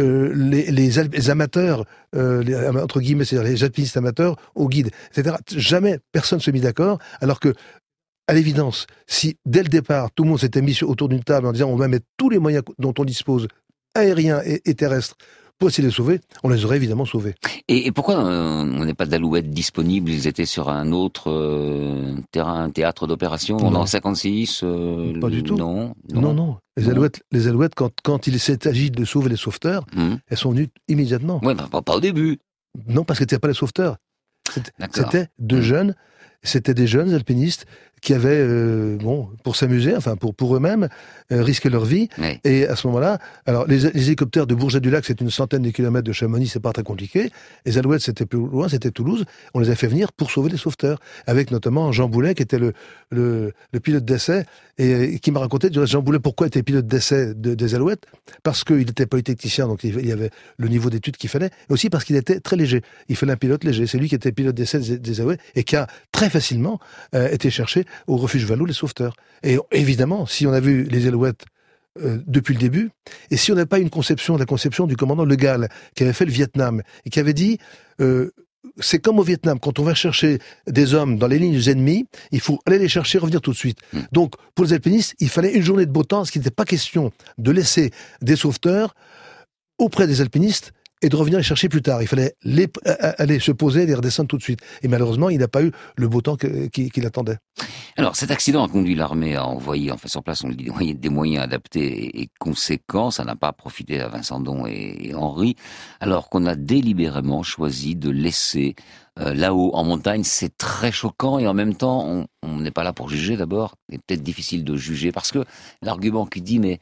les amateurs, entre guillemets, c'est-à-dire les alpinistes amateurs aux guides, etc. Jamais personne ne se mit d'accord, alors que, à l'évidence, si dès le départ tout le monde s'était mis autour d'une table en disant on va mettre tous les moyens dont on dispose, aériens et terrestres, pour essayer de les sauver, on les aurait évidemment sauvés. Et pourquoi on n'est pas d'Alouettes disponibles? Ils étaient sur un autre théâtre d'opération en 56 Pas du tout. Non. Les Alouettes, quand il s'agit de sauver les sauveteurs, elles sont venues immédiatement. Ouais, pas au début. Non, parce que c'était pas les sauveteurs. C'était C'était des jeunes alpinistes qui avaient, pour s'amuser, enfin pour eux-mêmes, risqué leur vie. Oui. Et à ce moment-là, alors les hélicoptères de Bourget-du-Lac, c'est une centaine de kilomètres de Chamonix, c'est pas très compliqué. Les Alouettes, c'était plus loin, c'était Toulouse. On les a fait venir pour sauver les sauveteurs, avec notamment Jean Boulet, qui était le pilote d'essai, et qui m'a raconté, Jean Boulet, pourquoi était pilote d'essai des Alouettes? Parce qu'il était polytechnicien, donc il y avait le niveau d'études qu'il fallait, et aussi parce qu'il était très léger. Il fallait un pilote léger. C'est lui qui était pilote d'essai des Alouettes, et qui a très facilement été cherché au refuge Vallot les sauveteurs. Et évidemment, si on a vu les Alouettes depuis le début, et si on n'a pas la conception du commandant Le Gall, qui avait fait le Vietnam, et qui avait dit, c'est comme au Vietnam, quand on va chercher des hommes dans les lignes ennemies, il faut aller les chercher, revenir tout de suite. Donc, pour les alpinistes, il fallait une journée de beau temps, parce qu'il n'était pas question de laisser des sauveteurs auprès des alpinistes, et de revenir les chercher plus tard. Il fallait aller se poser et les redescendre tout de suite. Et malheureusement, il n'a pas eu le beau temps qu'il attendait. Alors, cet accident a conduit l'armée à envoyer, sur place, on le dit, des moyens adaptés et conséquents. Ça n'a pas profité à Vincent Don et Henry, alors qu'on a délibérément choisi de laisser là-haut, en montagne. C'est très choquant et en même temps, on n'est pas là pour juger d'abord. C'est peut-être difficile de juger parce que l'argument qui dit, mais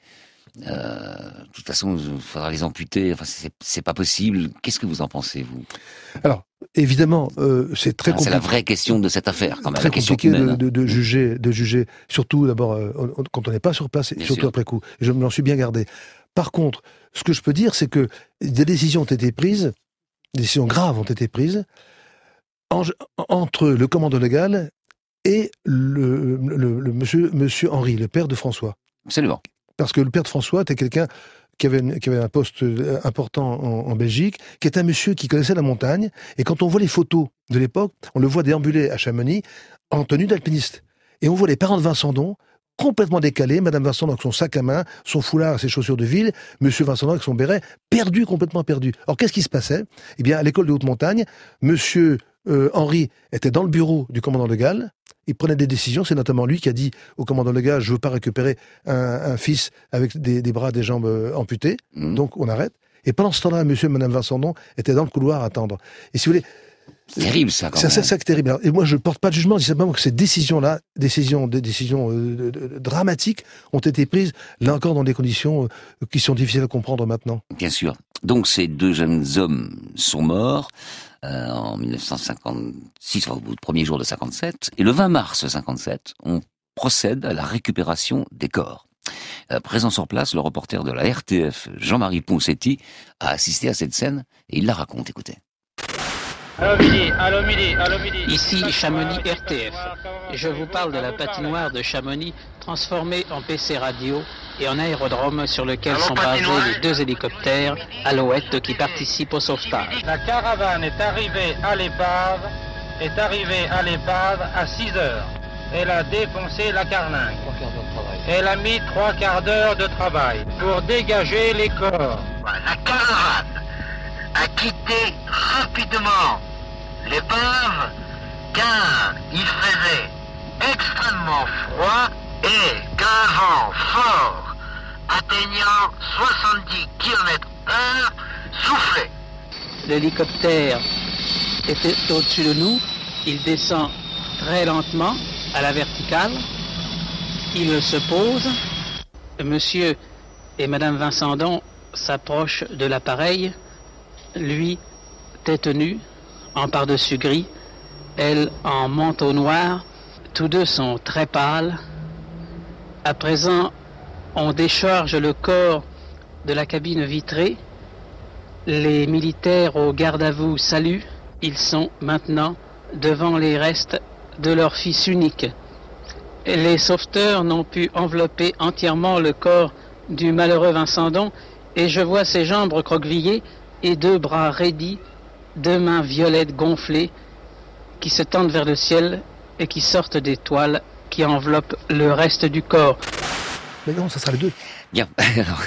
de toute façon, il faudra les amputer. Enfin, c'est pas possible. Qu'est-ce que vous en pensez, vous? Alors, évidemment, c'est très compliqué. C'est la vraie question de cette affaire, quand même. Très compliqué de juger, surtout d'abord quand on n'est pas sur place et surtout après coup. Et je m'en suis bien gardé. Par contre, ce que je peux dire, c'est que des décisions ont été prises, des décisions graves ont été prises entre le commandant Le Gall et le monsieur Henry, le père de François. Absolument. Parce que le père de François était quelqu'un qui avait un poste important en Belgique, qui est un monsieur qui connaissait la montagne, et quand on voit les photos de l'époque, on le voit déambuler à Chamonix en tenue d'alpiniste. Et on voit les parents de Vincent Don complètement décalés, Madame Vincent Don avec son sac à main, son foulard et ses chaussures de ville, Monsieur Vincent Don avec son béret, complètement perdu. Alors qu'est-ce qui se passait? Eh bien, à l'école de haute montagne, Monsieur Henry était dans le bureau du commandant Le Gall. Il prenait des décisions, c'est notamment lui qui a dit au commandant Le Gall, je veux pas récupérer un fils avec des bras, des jambes amputés, donc on arrête. Et pendant ce temps-là, monsieur et madame Vincent Don étaient dans le couloir à attendre. Et si vous voulez... C'est terrible, ça, quand même. C'est terrible. Alors, et moi, je porte pas de jugement, je dis simplement que ces décisions-là, décisions dramatiques, ont été prises, là encore, dans des conditions qui sont difficiles à comprendre maintenant. Bien sûr. Donc, ces deux jeunes hommes sont morts en 1956, au premier jour de 57, et le 20 mars 57, on procède à la récupération des corps. Présent sur place, le reporter de la RTF, Jean-Marie Poncetti, a assisté à cette scène, et il la raconte, écoutez. Allô midi. Ici Chamonix RTF. Je vous parle de la patinoire de Chamonix transformée en PC radio et en aérodrome sur lequel sont basés les 2 hélicoptères Alouette qui participent au sauvetage. La caravane est arrivée à l'épave à 6 heures. Elle a défoncé la carlingue. Elle a mis 3 quarts d'heure de travail pour dégager les corps. La caravane a quitté rapidement l'épave car il faisait extrêmement froid et qu'un vent fort atteignant 70 km/h soufflait. L'hélicoptère était au-dessus de nous. Il descend très lentement à la verticale. Il se pose. Monsieur et Madame Vincendon s'approchent de l'appareil. Lui, tête nue, en par-dessus gris. Elle, en manteau noir. Tous deux sont très pâles. À présent, on décharge le corps de la cabine vitrée. Les militaires au garde-à-vous saluent. Ils sont maintenant devant les restes de leur fils unique. Les sauveteurs n'ont pu envelopper entièrement le corps du malheureux Vincendon et je vois ses jambes recroquevillées et 2 bras raidis, 2 mains violettes gonflées qui se tendent vers le ciel et qui sortent des toiles qui enveloppent le reste du corps. Mais non, ça sera les 2. Bien. Alors,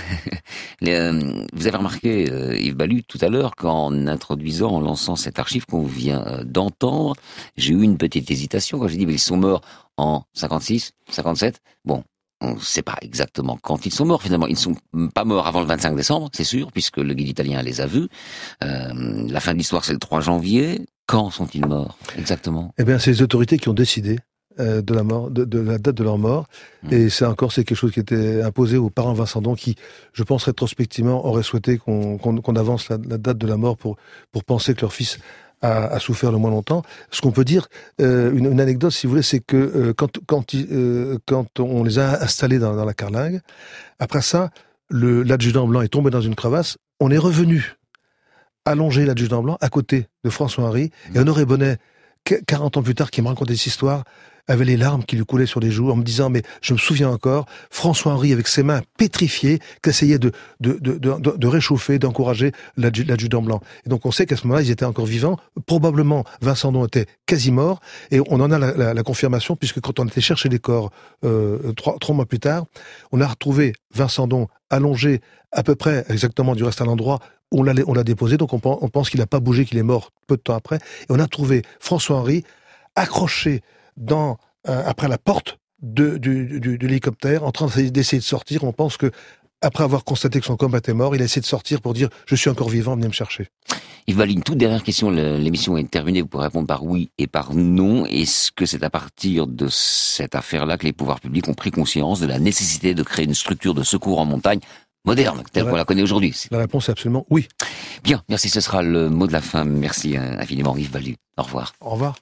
vous avez remarqué, Yves Ballut, tout à l'heure, qu'en introduisant, en lançant cette archive qu'on vient d'entendre, j'ai eu une petite hésitation quand j'ai dit, mais ils sont morts en 56, 57. Bon, on ne sait pas exactement quand ils sont morts, finalement. Ils ne sont pas morts avant le 25 décembre, c'est sûr, puisque le guide italien les a vus. La fin de l'histoire, c'est le 3 janvier. Quand sont-ils morts, exactement? Eh bien, c'est les autorités qui ont décidé de la mort, de la date de leur mort. Et c'est quelque chose qui était imposé aux parents Vincendon qui, je pense rétrospectivement, auraient souhaité qu'on avance la date de la mort pour penser que leur fils a souffert le moins longtemps. Ce qu'on peut dire, une anecdote, si vous voulez, c'est que quand on les a installés dans la carlingue, après ça, l'adjudant blanc est tombé dans une crevasse. On est revenu allonger l'adjudant blanc à côté de François-Henri et Honoré Bonnet, 40 ans plus tard, qui me racontait cette histoire, avait les larmes qui lui coulaient sur les joues en me disant, mais je me souviens encore, François-Henri avec ses mains pétrifiées, qui essayait de réchauffer, d'encourager l'adjudant blanc. Et donc on sait qu'à ce moment-là, ils étaient encore vivants. Probablement, Vincendon était quasi mort. Et on en a la confirmation, puisque quand on était chercher les corps 3 mois plus tard, on a retrouvé Vincendon allongé à peu près exactement du reste à l'endroit où on l'a déposé. Donc on pense qu'il n'a pas bougé, qu'il est mort peu de temps après. Et on a trouvé François-Henri accroché après la porte de l'hélicoptère, en train d'essayer de sortir. On pense que, après avoir constaté que son combat était mort, il a essayé de sortir pour dire « Je suis encore vivant, venez me chercher ». Yves Ballut, une toute dernière question, l'émission est terminée, vous pouvez répondre par oui et par non. Est-ce que c'est à partir de cette affaire-là que les pouvoirs publics ont pris conscience de la nécessité de créer une structure de secours en montagne moderne, telle qu'on la connaît aujourd'hui? La réponse est absolument oui. Bien, merci, ce sera le mot de la fin. Merci infiniment Yves Ballut. Au revoir. Au revoir.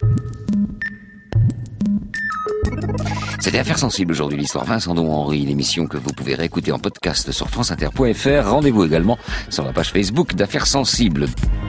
C'était Affaires sensibles aujourd'hui, l'histoire Vincendon-Henri, l'émission que vous pouvez réécouter en podcast sur franceinter.fr. Rendez-vous également sur la page Facebook d'Affaires sensibles.